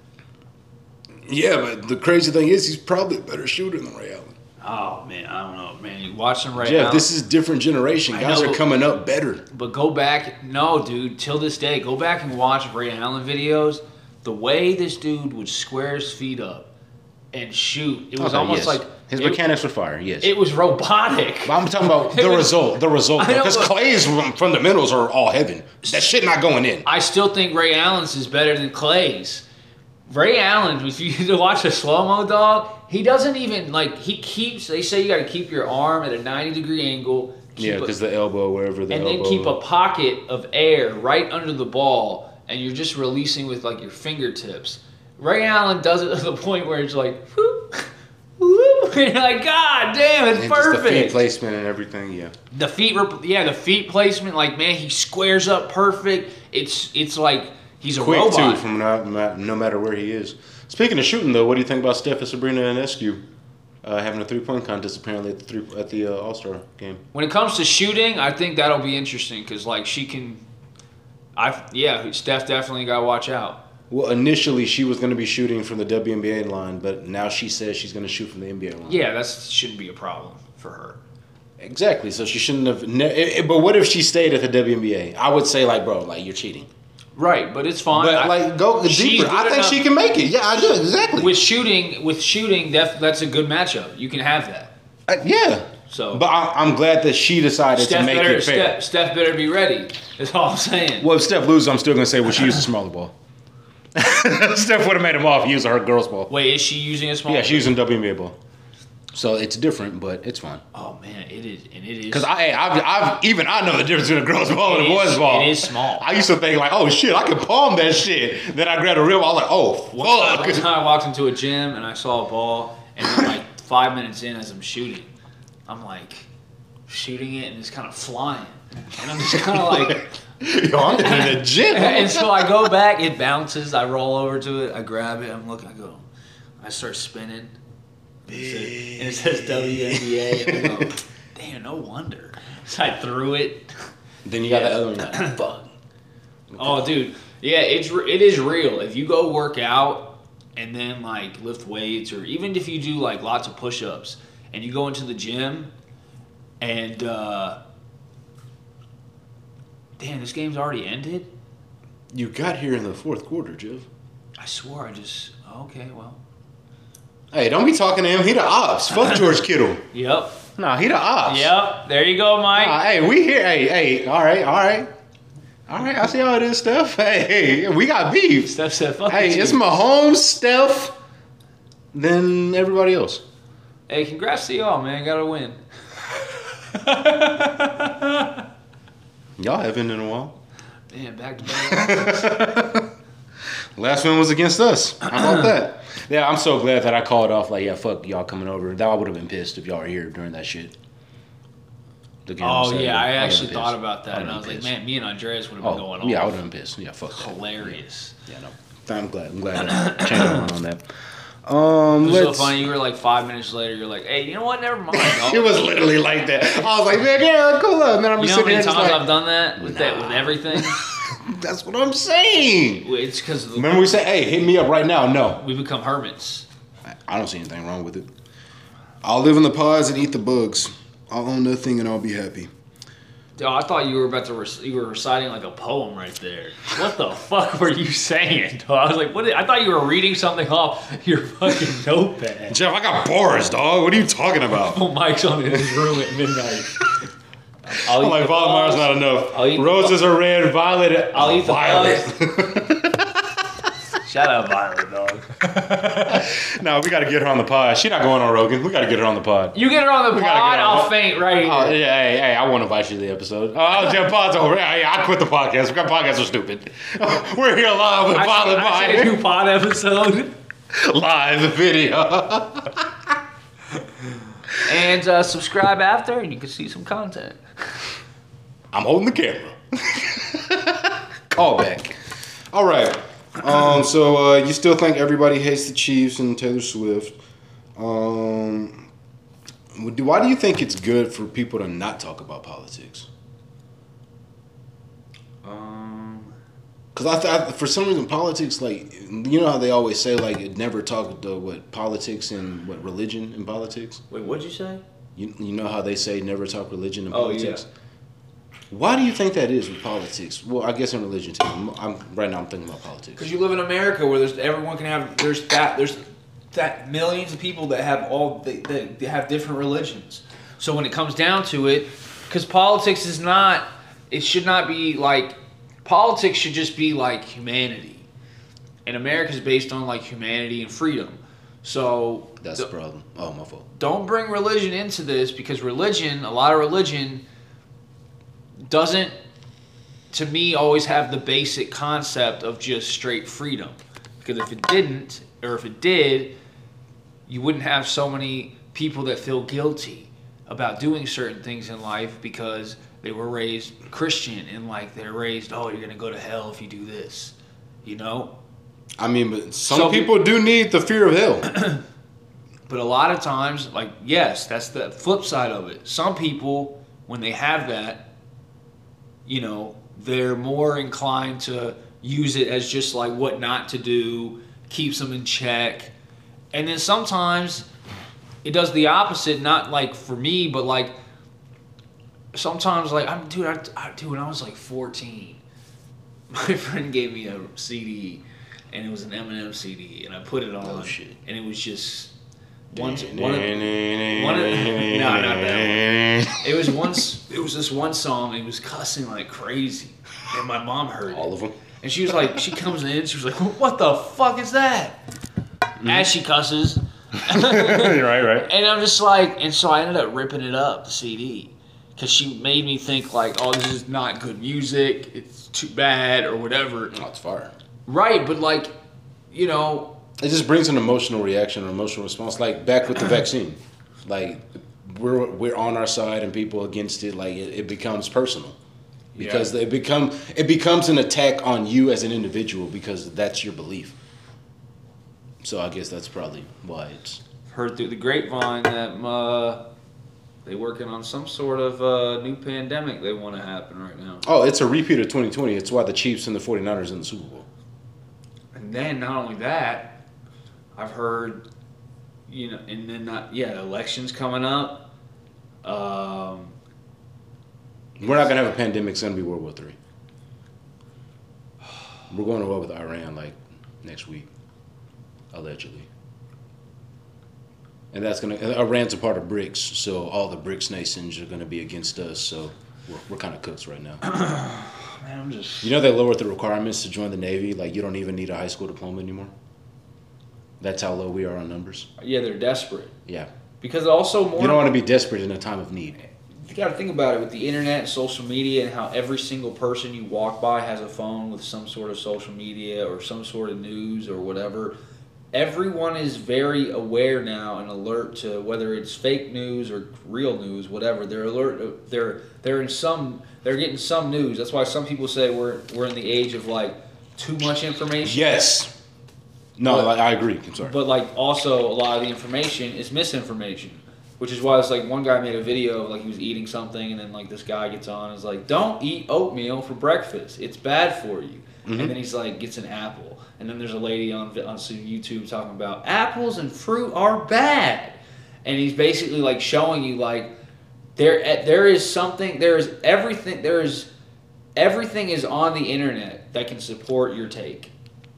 Yeah, but the crazy thing is, he's probably a better shooter than Ray Allen. Oh man, I don't know, man. You watch some Ray Jeff, Allen. this is different generation. I Guys know, are but- coming up better. But go back, no, dude. Till this day, go back and watch Ray Allen videos. The way this dude would square his feet up and shoot, it was Okay, almost yes. like his it, mechanics were fire. Yes, it was robotic. but I'm talking about the It was- result. The result, I know, because but- Clay's fundamentals are all heaven. That shit not going in. I still think Ray Allen's is better than Clay's. Ray Allen, if you watch a slow mo dog, he doesn't even like he keeps. They say you got to keep your arm at a ninety degree angle. keep Yeah, a- because the elbow, wherever the and elbow. then keep a pocket of air right under the ball, and you're just releasing with like your fingertips. Ray Allen does it to the point where it's like, whoop, whoop, and you're like, God damn, it's and just the feet perfect. placement and everything. Yeah. The feet, rep- yeah, the feet placement, like man, he squares up perfect. It's it's like he's a Quick robot. too, from no, no matter where he is. Speaking of shooting, though, what do you think about Steph and Sabrina Ionescu uh, having a three-point contest apparently at the three at the uh, All-Star game? When it comes to shooting, I think that'll be interesting because like she can, I yeah, Steph definitely got to watch out. Well, initially she was going to be shooting from the W N B A line, but now she says she's going to shoot from the N B A line. Yeah, that shouldn't be a problem for her. Exactly. So she shouldn't have. Ne- eh, eh, but what if she stayed at the W N B A? I would say, like, bro, like you're cheating. Right, but it's fine. But I- like, go she's deeper. I good think enough- she can make it. Yeah, I do. Exactly. With shooting, with shooting, that, that's a good matchup. You can have that. Uh, yeah. So, But I, I'm glad that she decided Steph to make better, it fair. Steph, Steph better be ready. That's all I'm saying. Well, if Steph loses, I'm still going to say, well, she used a smaller ball. Steph would have made him off using her girls ball. Wait, is she using a small? Yeah, she's using W N B A ball. So it's different, but it's fine. Oh man, it is, and it is. Because I, I've, I've, even I know the difference between a girl's ball and a boy's ball. It is small. I used to think like, oh shit, I can palm that shit. Then I grabbed a rim. I was like, oh One time, fuck. one time I walked into a gym and I saw a ball, and then like five minutes in as I'm shooting, I'm like shooting it and it's kind of flying, and I'm just kind of like. Yo, I'm in the gym. And so I go back, it bounces, I roll over to it, I grab it, I'm looking, I go, I start spinning, and it says, and it says W N B A, and I go, damn, no wonder. So I threw it. Then you got Yeah. the other one. Like, fuck. Oh, dude, yeah, it's re- it is real. If you go work out and then like lift weights, or even if you do like lots of push-ups, and you go into the gym, and uh, damn, this game's already ended. You got here in the fourth quarter, Jeff. I swore I just okay, well, Hey, don't be talking to him. He the ops. Fuck George Kittle. yep, Nah, he the ops. yep. There you go, Mike. Nah, hey, we here. Hey, hey. All right, all right, all right. I see how it is, Steph. Hey, hey, we got beef. Steph said, "Fuck Hey, you." it's Mahomes, Steph, then everybody else. Hey, congrats to y'all, man. Got to win. Y'all haven't in a while. Man, back to back. Last one was against us. How about that? Yeah, I'm so glad that I called off. Like, yeah, fuck y'all coming over. That I would have been pissed if y'all were here during that shit. The game on Oh Saturday. yeah, I would've actually been thought pissed. about that, I and I would've was been like, pissed. man, me and Andreas would have been Oh, going on. yeah, I would have been pissed. Yeah, fuck that. Hilarious. Yeah, no. I'm glad. I'm glad I changed my mind on that. Um, It was so let's- funny. You were like five minutes later. You're like, hey, you know what? Never mind. dog." It was literally like that. I was like, man, yeah, cool up. Man, I'm You just know how sitting many here times just like, I've done that with that with everything? that's what I'm saying. It's because Remember we said, hey, hit me up right now. No. we become hermits. I don't see anything wrong with it. I'll live in the pods and eat the bugs. I'll own nothing and I'll be happy. Oh, I thought you were about to rec- you were reciting like a poem right there. What the fuck were you saying? Dog? I was like, what? Did- I thought you were reading something off your fucking notepad. Jeff, I got bars, dog. What are you talking about? Oh, Mike's on in his room at midnight. I'll I'm eat like, the Valdemaar's balls. not enough. I'll eat the Roses are red, violet. I'll eat the violet. Shout out Violet, dog. No, we got to get her on the pod. She's not going on Rogan. We got to get her on the pod. You get her on the We gotta pod, get her on I'll the- faint right Oh, here. yeah, hey, hey, I want to invite you to the episode. Oh, Jeff, pod's over. Yeah, yeah, I quit the podcast. Our podcasts are stupid. We're here live with I, Violet I see a Vine. new pod episode. Live video. And uh, subscribe after, and you can see some content. I'm holding the camera. Call back. All right. Um, so uh, you still think everybody hates the Chiefs and Taylor Swift? Um, do- why do you think it's good for people to not talk about politics? Um, Because I, th- I, for some reason, politics, like, you know how they always say, like, it never talk the what politics and what religion and politics. wait, what'd you say? You you know how they say never talk religion and Oh, politics. Why do you think that is with politics? Well, I guess in religion too. I'm, I'm right now. I'm thinking about politics. Because you live in America, where there's everyone can have there's that there's that millions of people that have all they, they, they have different religions. So when it comes down to it, because politics is not, it should not be like politics should just be like humanity, and America is based on like humanity and freedom. So That's the- the problem. Oh, my fault. don't bring religion into this, because religion, a lot of religion doesn't, to me, always have the basic concept of just straight freedom. Because if it didn't, or if it did, you wouldn't have so many people that feel guilty about doing certain things in life because they were raised Christian, and like they're raised, oh, you're going to go to hell if you do this, you know? I mean, but some So- people do need the fear of hell. But a lot of times, like, yes, that's the flip side of it. Some people, when they have that, you know, they're more inclined to use it as just like what not to do, keeps them in check. And then sometimes it does the opposite, not like for me, but like sometimes, like, I'm, dude, I, I, dude, when I was like fourteen, my friend gave me a C D, and it was an Eminem C D, and I put it on, Oh, shit. and it was just one, one, of, one of, no, not that one. It was once. It was this one song. And he was cussing like crazy, and my mom heard it. All of them. And she was like, she comes in, she was like, what the fuck is that? Mm-hmm. As she cusses. right, right. And I'm just like, and so I ended up ripping it up, the C D. Because she made me think like, oh, this is not good music. It's too bad or whatever. Oh, it's fire. Right, but like, you know. It just brings an emotional reaction, an emotional response. Like back with the vaccine. Like we're we're on our side and people against it. Like it, it becomes personal. Because yeah. it become it becomes an attack on you as an individual because that's your belief. So I guess that's probably why it's heard through the grapevine that uh, they working on some sort of uh, new pandemic they want to happen right now. Oh, it's a repeat of twenty twenty. It's why the Chiefs and the forty-niners in the Super Bowl. And then not only that, I've heard, you know, and then not yeah, elections coming up. Um, We're not gonna have a pandemic. It's gonna be World War Three. We're going to war with Iran like next week. Allegedly. And that's going to, Iran's a part of BRICS, so all the BRICS nations are going to be against us, so we're, we're kind of cooked right now. Man, I'm just... You know they lowered the requirements to join the Navy? Like, you don't even need a high school diploma anymore? That's how low we are on numbers? Yeah, they're desperate. Yeah. Because also more... You don't want to be desperate in a time of need. You got to think about it with the internet and social media and how every single person you walk by has a phone with some sort of social media or some sort of news or whatever. Everyone is very aware now and alert to whether it's fake news or real news, whatever. They're alert. They're they're in some. They're getting some news. That's why some people say we're we're in the age of like too much information. Yes. No, but, I agree. I'm sorry. But like also a lot of the information is misinformation, which is why it's like one guy made a video of like he was eating something and then like this guy gets on and is like, don't eat oatmeal for breakfast. It's bad for you. Mm-hmm. And then he's like gets an apple. And then there's a lady on on some YouTube talking about apples and fruit are bad, and he's basically like showing you like there there is something there is everything there is everything is on the internet that can support your take.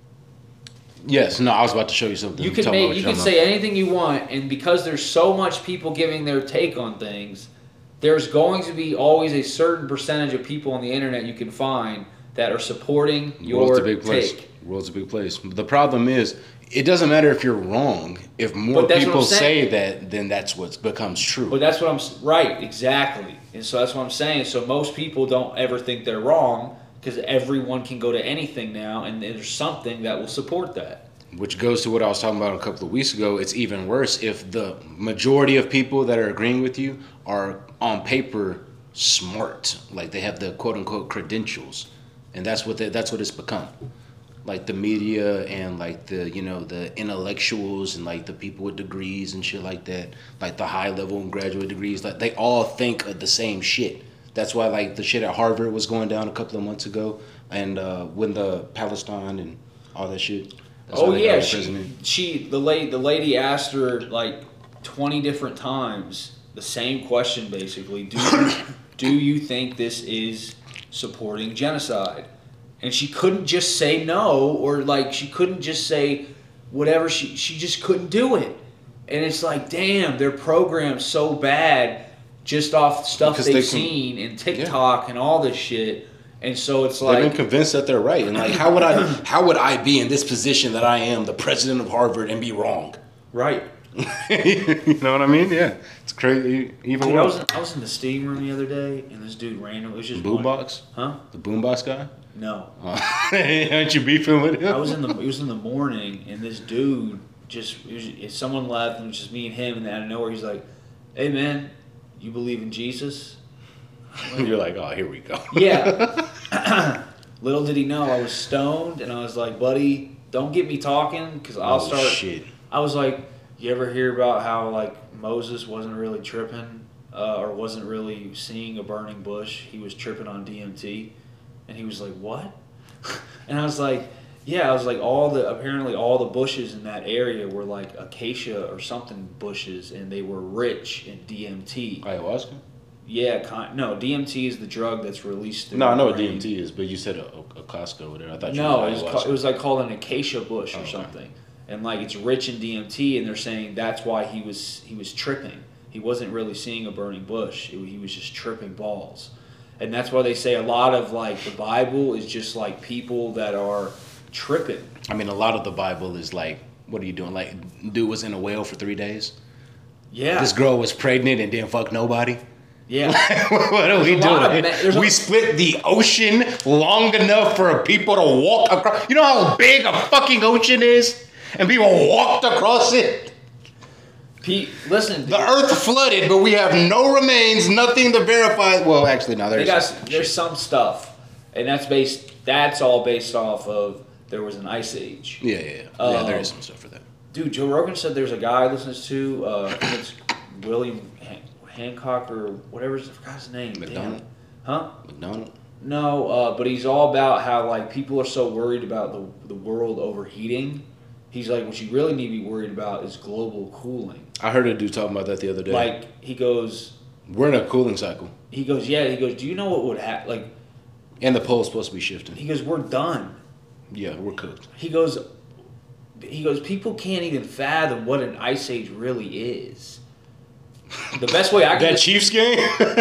Yes, no, I was about to show you something. You can make you can say anything you want, and because there's so much people giving their take on things, there's going to be always a certain percentage of people on the internet you can find that are supporting your World's a big place. take. World's a big place. The problem is, it doesn't matter if you're wrong. If more people say that, then that's what becomes true. But that's what I'm right, exactly. And so that's what I'm saying. So most people don't ever think they're wrong because everyone can go to anything now, and there's something that will support that. Which goes to what I was talking about a couple of weeks ago. It's even worse if the majority of people that are agreeing with you are on paper smart, like they have the quote unquote credentials. And that's what they, that's what it's become, like the media and like the you know the intellectuals and like the people with degrees and shit like that, like the high level and graduate degrees, like they all think of the same shit. That's why like the shit at Harvard was going down a couple of months ago, and uh, when the Palestine and all that shit. That's oh yeah, she she the lady the lady asked her like twenty different times the same question basically. Do you, do you think this is supporting genocide? And she couldn't just say no, or like she couldn't just say whatever. She she just couldn't do it. And it's like, damn, they're programmed so bad just off stuff they've they can, seen in TikTok yeah. and all this shit. And so it's like they've been convinced that they're right. And like, how would I how would I be in this position that I am, the president of Harvard, and be wrong? Right. You know what I mean? Yeah, it's crazy. Even dude, I was in, I was in the steam room the other day, and this dude randomly was just boombox. Huh? The boombox guy? No. Oh. Aren't you beefing with him? I was in the. It was in the morning, and this dude just. It was, someone left, and it was just me and him, and out of nowhere, he's like, "Hey man, you believe in Jesus?" Like, you're like, "Oh, here we go." Yeah. Little did he know I was stoned, and I was like, "Buddy, don't get me talking, because I'll oh, start." Shit. I was like, "You ever hear about how like Moses wasn't really tripping, uh, or wasn't really seeing a burning bush? He was tripping on D M T." And he was like, "What?" And I was like, "Yeah." I was like, all the apparently all the bushes in that area were like acacia or something bushes, and they were rich in D M T. Ayahuasca? Yeah, con- no. D M T is the drug that's released. No, I know what D M T is, but you said a, a Costco or whatever. I thought you no, were it was ca- it was like called an acacia bush or oh, something, okay. And like it's rich in D M T, and they're saying that's why he was he was tripping. He wasn't really seeing a burning bush. It, he was just tripping balls. And that's why they say a lot of like the Bible is just like people that are tripping. I mean, a lot of the Bible is like, what are you doing? Like, dude was in a whale for three days. Yeah. This girl was pregnant and didn't fuck nobody. Yeah. What are we doing? Ma- we a- split the ocean long enough for people to walk across. You know how big a fucking ocean is? And people walked across it. Pete, listen. The earth flooded, but we have no remains, nothing to verify. Well, actually, no, there's got, there's some stuff, and that's based. That's all based off of there was an ice age. Yeah, yeah, yeah. Um, yeah there is some stuff for that. Dude, Joe Rogan said there's a guy I listens to. Uh, I think it's William Han- Hancock or whatever. I forgot his name. McDonald. Damn. Huh? McDonald. No, uh, but he's all about how like people are so worried about the the world overheating. He's like, what you really need to be worried about is global cooling. I heard a dude talking about that the other day. Like, he goes... We're in a cooling cycle. He goes, yeah. He goes, do you know what would happen? Like... And the pole's supposed to be shifting. He goes, we're done. Yeah, we're cooked. He goes... He goes, people can't even fathom what an ice age really is. The best way I can... That Chiefs game?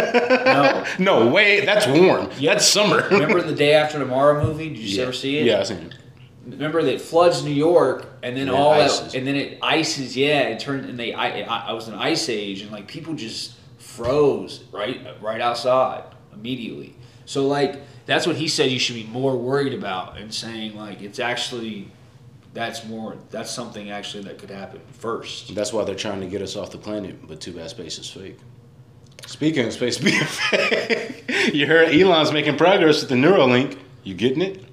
No. No, wait, that's warm. Yeah, that's summer. Remember the Day After Tomorrow movie? Did you yeah. ever see it? Yeah, I seen it. Remember that it floods New York, and then and all it that, and then it ices. Yeah, it turned, and they, I, I was an ice age, and like people just froze right, right outside immediately. So like that's what he said you should be more worried about, and saying like it's actually, that's more, that's something actually that could happen first. That's why they're trying to get us off the planet, but too bad space is fake. Speaking of space being fake, you heard Elon's making progress with the Neuralink. You getting it?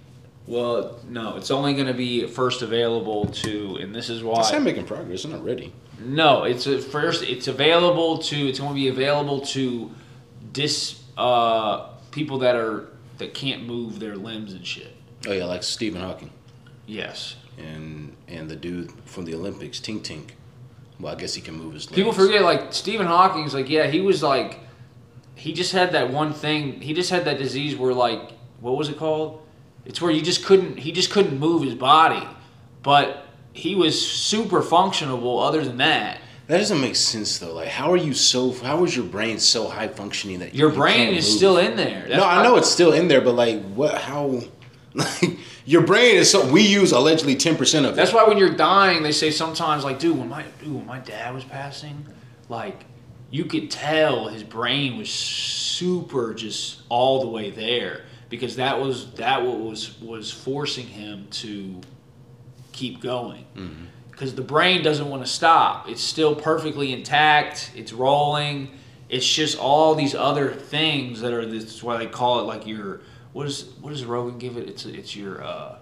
Well, no, it's only going to be first available to, and this is why. It's not making progress. It's not ready. No, it's a first. It's available to. It's going to be available to dis uh, people that are that can't move their limbs and shit. Oh yeah, like Stephen Hawking. Yes. And and the dude from the Olympics, Tink Tink. Well, I guess he can move his legs. People forget, like Stephen Hawking's like, yeah, he was like, he just had that one thing. He just had that disease where like, what was it called? It's where you just couldn't, he just couldn't move his body, but he was super functionable other than that. That doesn't make sense though. Like, how are you so, how is your brain so high functioning that your you brain can't is move? still in there? That's no, I know it's still in there, but like, what, how, like, your brain is so, we use allegedly ten percent of it. That's why when you're dying, they say sometimes like, dude, when my, dude, when my dad was passing, like, you could tell his brain was super just all the way there. Because that was that what was was forcing him to keep going. Because mm-hmm. the brain doesn't want to stop. It's still perfectly intact. It's rolling. It's just all these other things that are. That's why they call it like your. What is what does Rogan give it? It's it's your. Uh,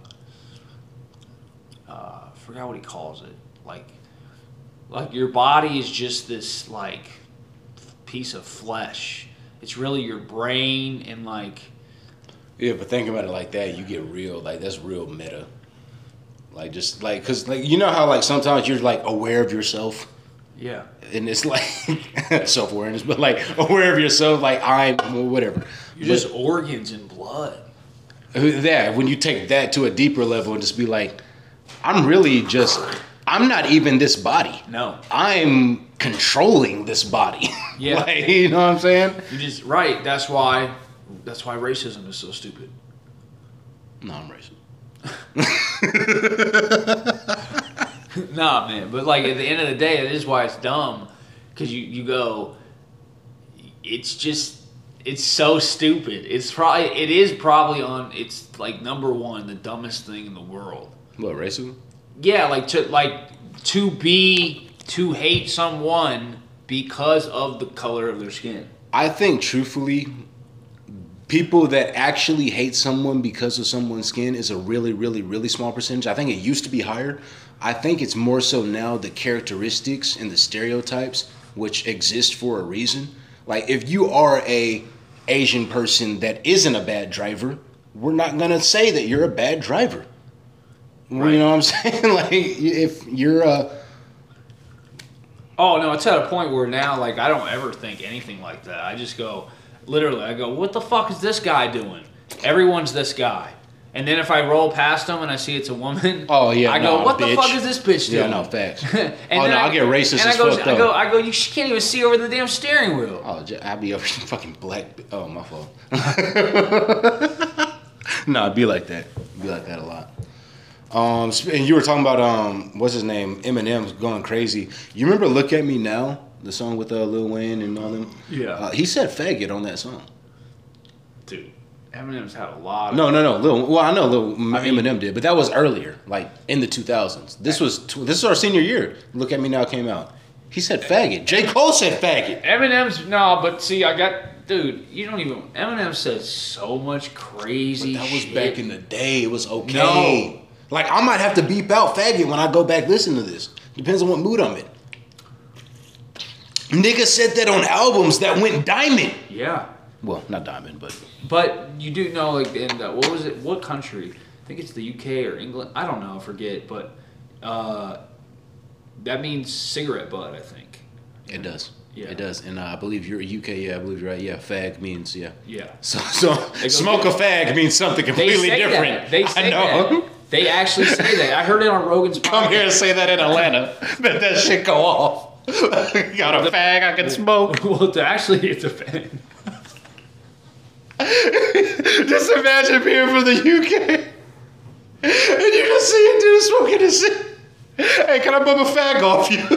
uh, I forgot what he calls it. Like, like your body is just this like piece of flesh. It's really your brain and like. Yeah, but think about it like that, you get real, like, that's real meta. Like, just, like, because, like, you know how, like, sometimes you're, like, aware of yourself? Yeah. And it's, like, self-awareness, but, like, aware of yourself, like, I'm, whatever. You're but, just organs and blood. Yeah, when you take that to a deeper level and just be like, I'm really just, I'm not even this body. No. I'm controlling this body. Yeah. Like, you know what I'm saying? You just, right, that's why... That's why racism is so stupid. No, I'm racist. Nah, man. But like at the end of the day, that is why it's dumb. Because you, you go, it's just, it's so stupid. It's probably, it is probably on, it's like number one, the dumbest thing in the world. What, racism? Yeah, like to, like to be, to hate someone because of the color of their skin. I think truthfully, people that actually hate someone because of someone's skin is a really, really, really small percentage. I think it used to be higher. I think it's more so now the characteristics and the stereotypes which exist for a reason. Like if you are a Asian person that isn't a bad driver, we're not gonna say that you're a bad driver. Right. You know what I'm saying? Like if you're a Oh no, it's at a point where now like I don't ever think anything like that. I just go Literally, I go, what the fuck is this guy doing? Everyone's this guy. And then if I roll past them and I see it's a woman, oh yeah, I go, nah, what bitch. the fuck is this bitch doing? Yeah, no, facts. and oh then no, I, I get racist and as I go, fuck I up. go, I go, you she can't even see over the damn steering wheel. Oh, I'd be over fucking black. Oh, my fault. No, it'd be like that. It'd be like that a lot. Um, and you were talking about um, what's his name? Eminem's going crazy. You remember "Look at Me Now," the song with uh, Lil Wayne and all them? Yeah. Uh, he said "faggot" on that song. Dude, Eminem's had a lot. Of No, no, no. Lil, well, I know Lil I mean- Eminem did, but that was earlier, like in the two thousands. This was tw- this is our senior year. "Look at Me Now" came out. He said "faggot." J. Cole said "faggot." Eminem's no, but see, I got dude. You don't even. Eminem says so much crazy. But that was shit. back in the day. It was okay. No. Like, I might have to beep out "faggot" when I go back listen to this. Depends on what mood I'm in. Nigga said that on albums that went diamond. Yeah, Well, not diamond, but but you do know, like, in the, what was it? What country? I think it's the U K or England. I don't know. I forget. But uh, that means cigarette butt. I think. it does. Yeah. It does. And uh, I believe you're U K. Yeah, I believe you're right. Yeah, fag means, yeah. Yeah. So, so go smoke a fag means something They completely say different. that. They say I know. that. They actually say that. I heard it on Rogan's podcast. Come here and say that in Atlanta. Let that shit go off. Got a fag I can smoke. Well, it's actually, it's a fan. Just imagine being from the U K and you just see a dude smoking this shit. Hey, can I bum a fag off you?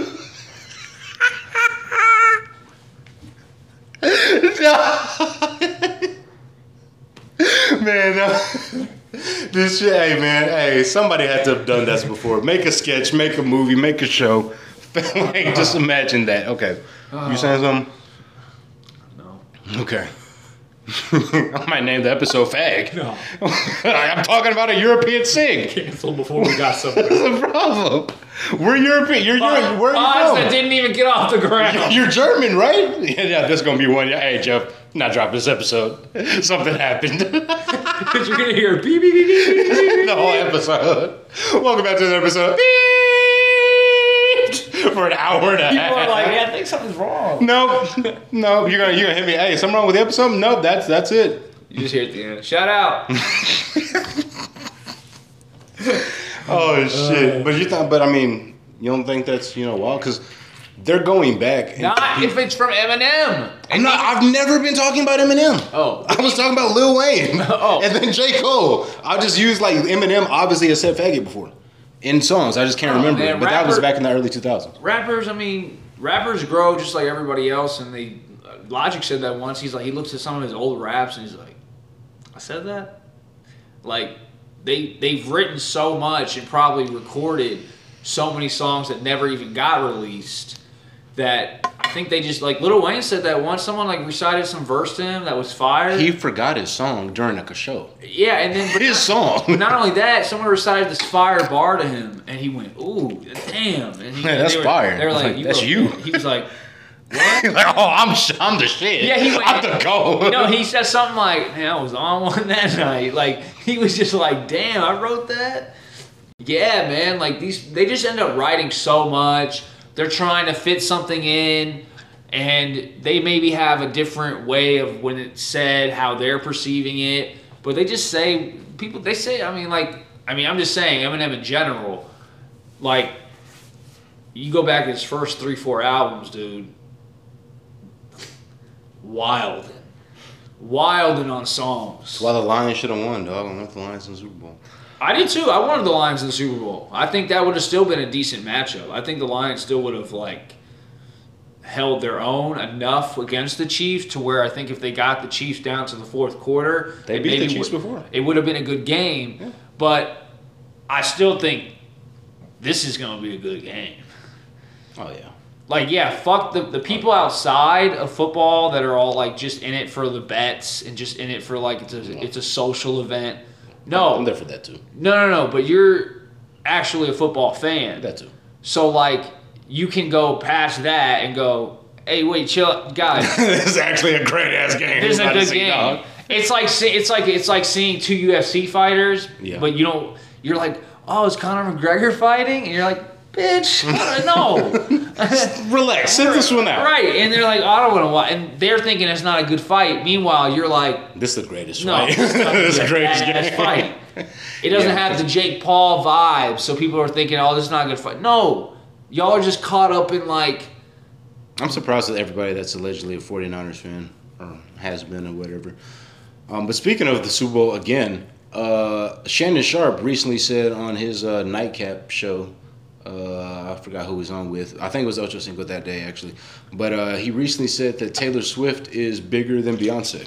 No. Man, no. This shit, hey man, hey, somebody had to have done this before. Make a sketch, make a movie, make a show. Like, just imagine that. Okay. You saying something? No. Okay. I might name the episode "Fag." No. I'm talking about a European sig. Cancel before we got somewhere. What's the problem? We're European. You're, you're where Odds are you that from? didn't even get off the ground. You're German, right? Yeah, yeah, this is gonna be one. Hey, Jeff, not drop this episode. Something happened. Because you're gonna hear beep beep beep beep beep beep. The whole episode. Welcome back to the episode. Beep! For an hour and a half. People are like, yeah, I think something's wrong. Nope. No, you're gonna you're gonna hit me. Hey, something wrong with the episode? Nope, that's that's it. You just hear at the end. Shout out. Oh shit! But you thought, but I mean, you don't think that's you know wild because they're going back. and- Not if it's from Eminem. I'm not. I've never been talking about Eminem. Oh. I was talking about Lil Wayne. Oh. And then J. Cole. I just used like Eminem. Obviously, has said "faggot" before in songs. I just can't Oh, remember. man, it. But that was rapper- back in the early two thousands. Rappers, I mean, rappers grow just like everybody else, and they. Logic said that once. He's like, he looks at some of his old raps, and he's like, I said that. Like, they they've written so much and probably recorded so many songs that never even got released that I think they just like Lil Wayne said that once someone like recited some verse to him that was fire. He forgot his song during like a show. yeah, and then but His not, song. But not only that, someone recited this fire bar to him, and he went, "Ooh, damn!" And he, Man, that's they were, fire. They were like, Like, you that's wrote you. that. He was like, "What?" He's like, oh, I'm sh- I'm the shit. Yeah, he went- I'm the goat. You know, he said something like, "Man, I was on one that night." Like he was just like, "Damn, I wrote that." Yeah, man. Like these, they just end up writing so much. They're trying to fit something in, and they maybe have a different way of when it's said, how they're perceiving it. But they just say people. They say, I mean, like, I mean, I'm just saying, Eminem in general. Like, you go back to his first three, four albums, dude. Wildin'. Wildin' on songs. That's why the Lions should have won, dog. I want the Lions in the Super Bowl. I did too. I wanted the Lions in the Super Bowl. I think that would have still been a decent matchup. I think the Lions still would have like held their own enough against the Chiefs to where I think if they got the Chiefs down to the fourth quarter, They it beat the maybe Chiefs would- before. It would have been a good game. Yeah. But I still think this is going to be a good game. Oh yeah. Like, yeah, fuck the, the people outside of football that are all like just in it for the bets and just in it for like it's a, it's a social event. No, I'm there for that too. no, no, no. But you're actually a football fan. That too. So, like, you can go past that and go, hey, wait, chill, guys. This is actually a great ass game. This is a About to good see, game. dog. It's like see- it's like it's like seeing two U F C fighters, Yeah. but you don't. You're like, oh, is Conor McGregor fighting? And you're like, Bitch, no. Relax, sit this one out. Right, and they're like, oh, I don't want to watch. And they're thinking it's not a good fight. Meanwhile, you're like, this is the greatest no, fight. this is the a greatest badass game. fight. It doesn't Yeah. have the Jake Paul vibe, so people are thinking, oh, this is not a good fight. No, y'all are just caught up in like. I'm surprised that everybody that's allegedly a 49ers fan or has been or whatever. Um, but speaking of the Super Bowl again, uh, Shannon Sharp recently said on his uh, nightcap show, uh, I forgot who he was on with. I think it was Ocho Cinco that day actually. But uh, he recently said that Taylor Swift is bigger than Beyonce.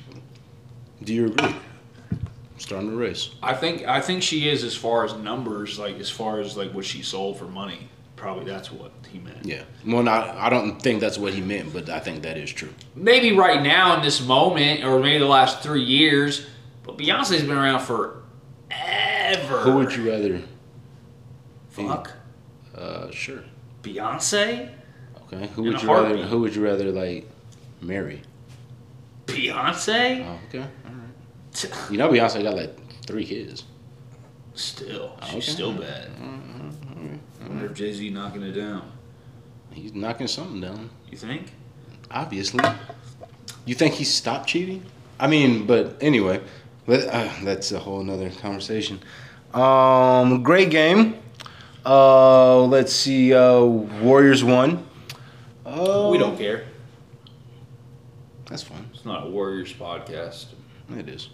Do you agree? Starting the race. I think I think she is as far as numbers, like as far as like what she sold for money. Probably that's what he meant. Yeah. Well, not, I don't think that's what he meant, but I think that is true. Maybe right now in this moment, or maybe the last three years, but Beyonce's been around forever. Who would you rather? Fuck. Uh, sure. Beyonce? Okay. Who In would a you rather? heartbeat. Who would you rather like marry? Beyonce? Oh, okay. All right. You know Beyonce got like three kids. Still. She's Okay. still bad. I wonder if Jay-Z knocking it down. He's knocking something down. You think? Obviously. You think he stopped cheating? I mean, but anyway, but, uh, that's a whole nother conversation. Um, great game. Uh, let's see. Uh, Warriors won. Uh, We don't care. That's fine. It's not a Warriors podcast. It is.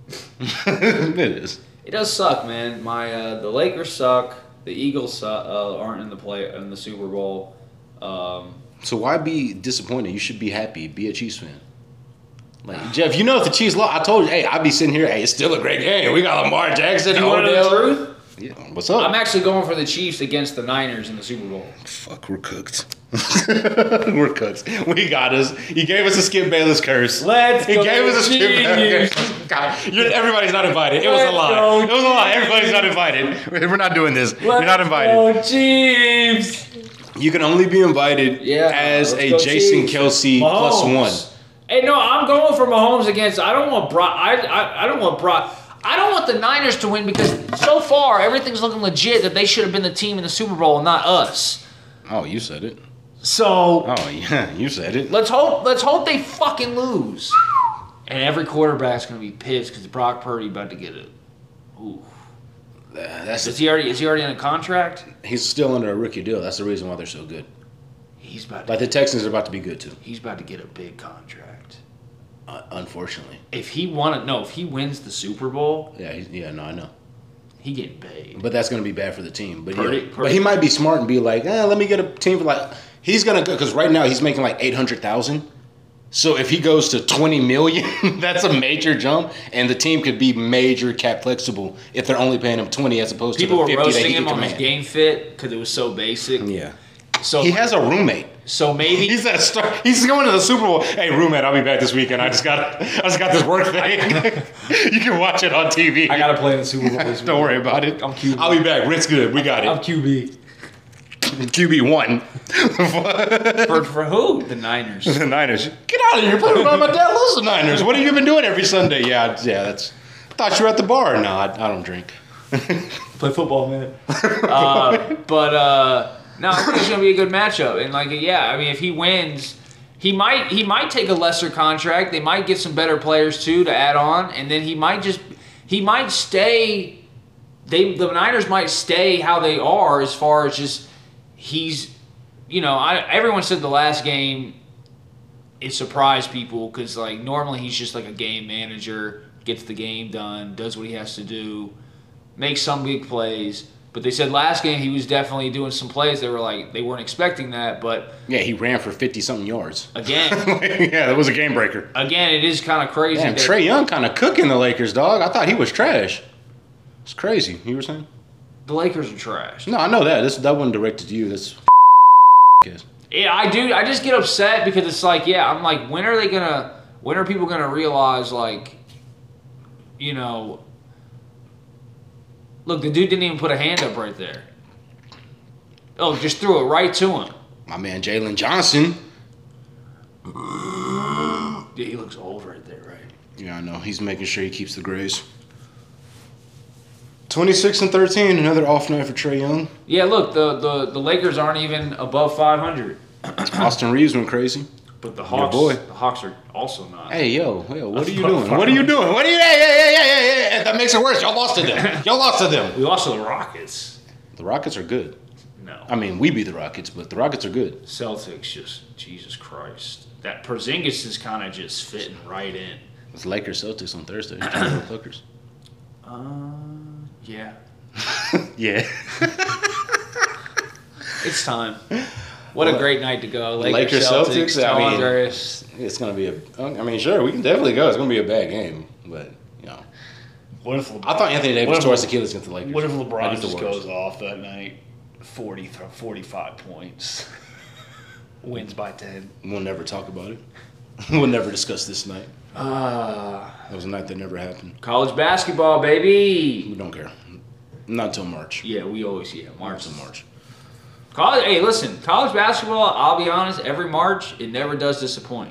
It is. It does suck, man. My uh, the Lakers suck. The Eagles su- uh, aren't in the play in the Super Bowl. Um, So why be disappointed? You should be happy. Be a Chiefs fan. Like Jeff, you know if the Chiefs lost, I told you, hey, I'd be sitting here. Hey, it's still a great game. We got Lamar Jackson. you want to know the Odell. truth? Yeah, what's up? I'm actually going for the Chiefs against the Niners in the Super Bowl. Fuck, we're cooked. We're cooked. We got us. He gave us a Skip Bayless curse. Let's He go gave us a Skip Bayless Chiefs. curse. God, you're, everybody's not invited. It was a Let's lie. go It was a lie. Everybody's not invited. We're not doing this. you're not invited. Let's go Chiefs. You can only be invited Yeah, as let's a go Jason Chiefs. Kelsey plus Mahomes. one. Hey, no, I'm going for Mahomes against. I don't want Brock. I, I I don't want Brock. I don't want the Niners to win because so far everything's looking legit that they should have been the team in the Super Bowl and not us. Oh, you said it. So Oh, yeah, you said it. let's hope let's hope they fucking lose. And every quarterback's gonna be pissed because Brock Purdy about to get it. Ooh. That's Is he already is he already in a contract? He's still under a rookie deal. That's the reason why they're so good. He's about to, Like the Texans are about to be good too. he's about to get a big contract. Uh, unfortunately. If he won it, no, if he wins the Super Bowl, Yeah, he's, yeah, no, I know. he getting paid. But that's going to be bad for the team. But Purdy- yeah, Purdy- but he might be smart and be like, eh, let me get a team for like. He's gonna go because right now he's making like eight hundred thousand. So if he goes to twenty million, that's a major jump, and the team could be major cap flexible if they're only paying him twenty as opposed People to were the fifty that roasting he can him on his command. game fit because it was so basic. Yeah, So he has a roommate. so maybe He's that star. He's going to the Super Bowl. Hey, roommate, I'll be back this weekend. I just got, I just got this work thing. You can watch it on T V. I gotta play in the Super Bowl this week. Don't worry about it. I'm Q B. I'll be back. Rick's good. We got I'm it. Q B. Q B one. For for who? The Niners. The Niners. Get out of here. Play with my dad loves the Niners. What have you been doing every Sunday? Yeah, yeah. That's. I thought you were at the bar. No, I, I don't drink. Play football, man. uh, but uh, no, I think it's gonna be a good matchup. And like, yeah, I mean, if he wins, he might he might take a lesser contract. They might get some better players too to add on, and then he might just he might stay. They the Niners might stay how they are as far as just he's, you know, I everyone said the last game it surprised people because like normally he's just like a game manager, gets the game done, does what he has to do, makes some big plays. But they said last game he was definitely doing some plays that were like they weren't expecting that. But Yeah, he ran for fifty something yards. again, Yeah, that was a game breaker. again, it is kind of crazy. Damn, that Trey Young kind of cooking the Lakers, dog. I thought he was trash. It's crazy. You were saying? the Lakers are trash. No, I know that. This that one directed to you. That's kiss. Yeah, I do. I just get upset because it's like, yeah, I'm like, when are they gonna? When are people gonna realize, like, you know? Look, the dude didn't even put a hand up right there. Oh, just threw it right to him. My man Jalen Johnson. Yeah, he looks old right there, right? Yeah, I know. He's making sure he keeps the grays. twenty-six and thirteen, another off night for Trae Young. Yeah, look, the, the, the Lakers aren't even above five hundred. Austin Reeves went crazy. But the Hawks, boy. the Hawks are also not. Hey, yo, yo, what are you doing? What are you doing? What are you? Hey, hey, hey, hey, hey, that makes it worse. Y'all lost to them. Y'all lost to them. We lost to the Rockets. The Rockets are good. No. I mean, we beat the Rockets, but the Rockets are good. Celtics just, Jesus Christ. That Porzingis is kind of just fitting right in. It's Lakers Celtics on Thursday. Clippers. Uh, yeah. Yeah. It's time. What a great night to go. Lakers, Lakers Celtics, Celtics, I mean, Andres. It's going to be a, I mean, sure, we can definitely go. It's going to be a bad game, but, you know. What if LeBron, I thought Anthony Davis what tore if, his Achilles against the Lakers. What if LeBron That'd be just the worst. goes off that night, forty, forty-five points, wins by ten? We'll never talk about it. We'll never discuss this night. Uh, That was a night that never happened. college basketball, baby. We don't care. Not until March. Yeah, we always, yeah, March. Until March. College, hey, listen, college basketball, I'll be honest, every March, it never does disappoint.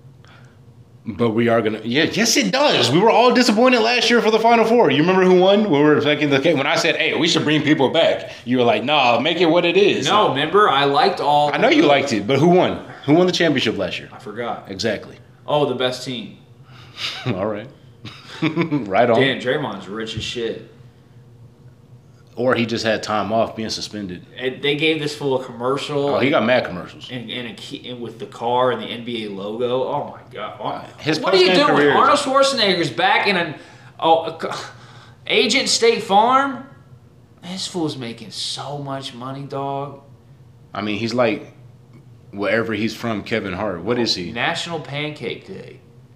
But we are gonna. Yeah, yes, it does. We were all disappointed last year for the Final Four. You remember who won? We were making the when I said, "Hey, we should bring people back." You were like, "Nah, make it what it is." No, remember, I liked all. I know you liked it, but who won? Who won the championship last year? I forgot. Exactly. Oh, the best team. All right. Right on. Damn, Draymond's rich as shit. Or he just had time off being suspended. And they gave this fool a commercial. Oh, he got mad commercials. And, and, a key, and with the car and the N B A logo. Oh my god! His what are you post-game doing? career is- Arnold Schwarzenegger's back in an oh, a, Agent State Farm. This fool's making so much money, dog. I mean, he's like wherever he's from, Kevin Hart. What is he? National Pancake Day.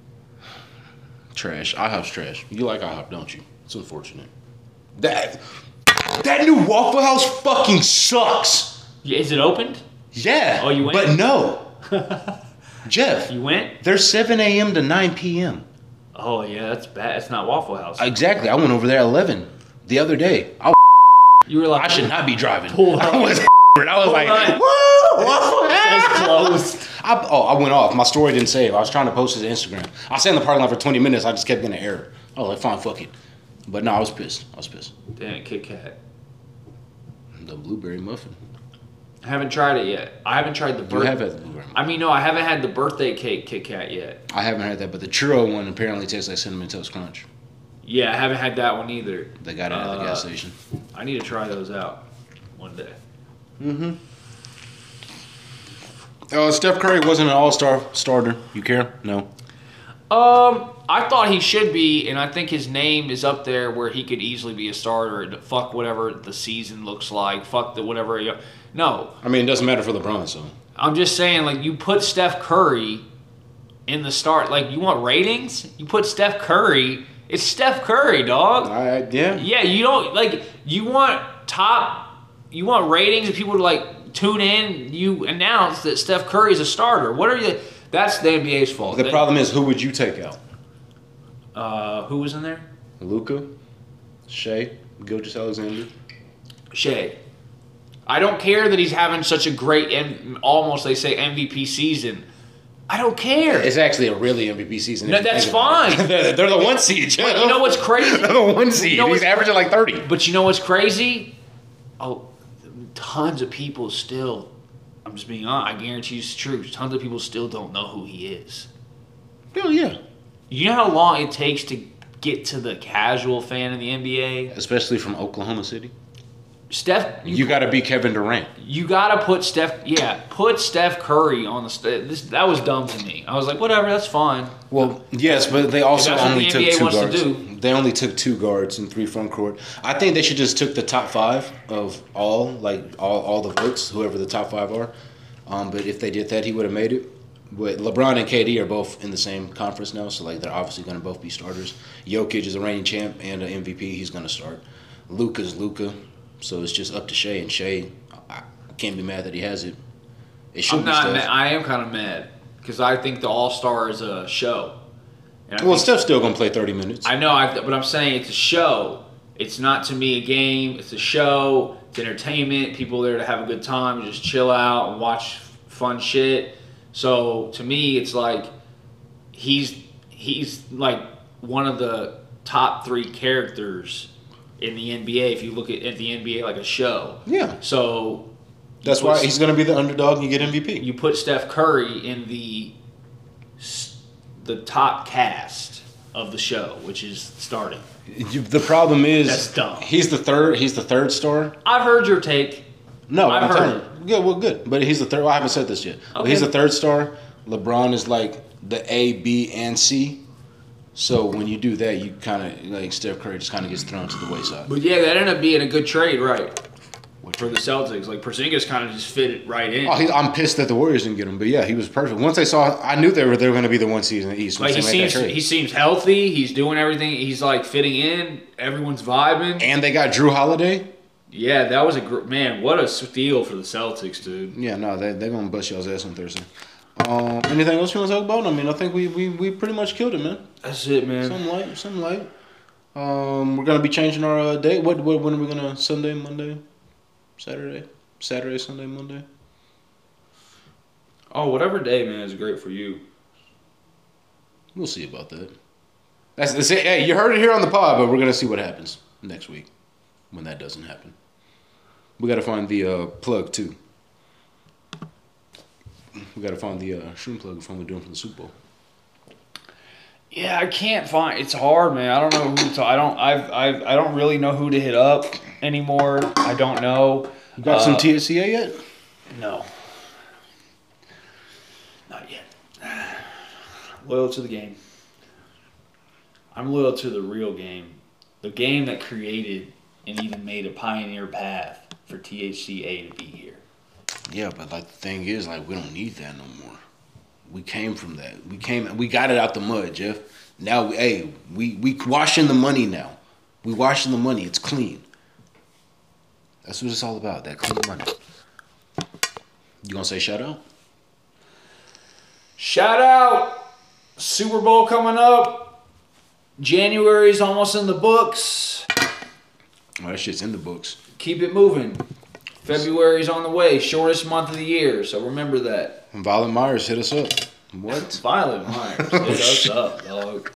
Trash. IHOP's trash. You like IHOP, don't you? It's unfortunate. That that new Waffle House fucking sucks. Yeah, is it opened? Yeah. Oh, you went? But no. Jeff, You went? they're seven a.m. to nine p.m. Oh yeah, that's bad. It's not Waffle House. Exactly. I went over there at eleven the other day. I, you were like, I should not be driving. Pull I up. was, I was like, up. woo, Waffle It's House. closed. I, oh, I went off. My story didn't save. I was trying to post it to Instagram. I sat in the parking lot for twenty minutes. I just kept getting an error. I was like, fine, fuck it. But no, I was pissed. I was pissed. Damn, Kit Kat. The blueberry muffin. I haven't tried it yet. I haven't tried the You birthday. have had the blueberry muffin. I mean, no, I haven't had the birthday cake Kit Kat yet. I haven't had that, but the churro one apparently tastes like Cinnamon Toast Crunch. Yeah, I haven't had that one either. They got it at the Uh, gas station. I need to try those out one day. Mm-hmm. Uh, Steph Curry wasn't an all-star starter. You care? No. Um, I thought he should be, and I think his name is up there where he could easily be a starter. Fuck whatever the season looks like. Fuck the whatever. No, I mean, it doesn't matter for LeBron, so. I'm just saying, like, you put Steph Curry in the start. Like, you want ratings? You put Steph Curry. It's Steph Curry, dog. I, yeah. Yeah, you don't, like, you want top, you want ratings and people to, like, tune in. You announce that Steph Curry is a starter. What are you, that's the N B A's fault. The They- problem is, who would you take out? Uh, who was in there? Luka, Shea, Gilgeous-Alexander. Shea. I don't care that he's having such a great, M- almost they say M V P season. I don't care. It's actually a really M V P season. No, if you that's think about it. fine. they're, they're the one seed, Jeff. But you know what's crazy? They're the one seed. You know He's what's- averaging like thirty. But you know what's crazy? Oh, tons of people still. I'm just being honest. I guarantee you it's true. Tons of people still don't know who he is. Hell yeah. You know how long it takes to get to the casual fan in the N B A? Especially from Oklahoma City. Steph, you, You got to be Kevin Durant. you gotta put Steph. Yeah, put Steph Curry on the. St- this that was dumb to me. I was like, whatever, that's fine. Well, yes, but they also That's what only the took N B A two wants to guards. do. They only took two guards and three front court. I think they should just took the top five of all, like all, all the votes, whoever the top five are. Um, but if they did that, he would have made it. But LeBron and K D are both in the same conference now, so like they're obviously going to both be starters. Jokic is a reigning champ and an M V P. He's going to start. Luka's Luka, so it's just up to Shea. And Shea, I can't be mad that he has it. It should I'm be not. Steph. Mad. I am kind of mad because I think the All Star is a show. And I Well, think- Steph's still going to play thirty minutes. I know, I, but I'm saying it's a show. It's not to me a game. It's a show. It's entertainment. People there to have a good time, just chill out and watch fun shit. So to me, it's like he's he's like one of the top three characters in the N B A if you look at, at the N B A like a show. Yeah. So That's put- why he's going to be the underdog and you get M V P. you put Steph Curry in the the top cast of the show, which is starting. You- The problem is That's dumb. He's the third. He's the third star. I've heard your take. No, I've I'm heard telling you. Yeah, well, good. But he's the third. Well, I haven't said this yet. But Okay. he's the third star. LeBron is like the A, B, and C. So when you do that, you kind of like Steph Curry just kind of gets thrown to the wayside. But yeah, that ended up being a good trade, right? For the Celtics, like Porzingis kind of just fit it right in. Oh, he, I'm pissed that the Warriors didn't get him, but yeah, he was perfect. Once they saw, I knew they were they were going to be the one seed in the East. Like Once he they made seems, that trade. he seems healthy. He's doing everything. He's like fitting in. Everyone's vibing. And they got Drew Holiday. Yeah, that was a gr- man. What a steal for the Celtics, dude. Yeah, no, they they're gonna bust y'all's ass on Thursday. Um, anything else you want to talk about? I mean, I think we, we, we pretty much killed it, man. That's it, man. Some light, some light. Um, we're gonna be changing our uh, date. What, what when are we gonna? Sunday, Monday, Saturday, Saturday, Sunday, Monday. Oh, whatever day, man, is great for you. We'll see about that. That's, that's it. Hey, you heard it here on the pod, but we're gonna see what happens next week when that doesn't happen. We gotta find the uh, plug too. We gotta find the uh, shroom plug from we're doing for the Super Bowl. Yeah, I can't find. It's hard, man. I don't know who to. I don't. I've. I've. I don't really know who to hit up anymore. I don't know. You got Uh, some T H C A yet? No. Not yet. Loyal to the game. I'm loyal to the real game. The game that created and even made a pioneer path for T H C A to be here. Yeah, but like the thing is, like we don't need that no more. We came from that. We came. We got it out the mud, Jeff. Now, hey, we we washing the money now. We washing the money. It's clean. That's what it's all about. That clean money. You gonna say shout out? Shout out! Super Bowl coming up. January's almost in the books. Oh, that shit's in the books. Keep it moving. February's on the way. Shortest month of the year, so remember that. Violet Myers hit us up. What? Violet Myers, hit us up, dog.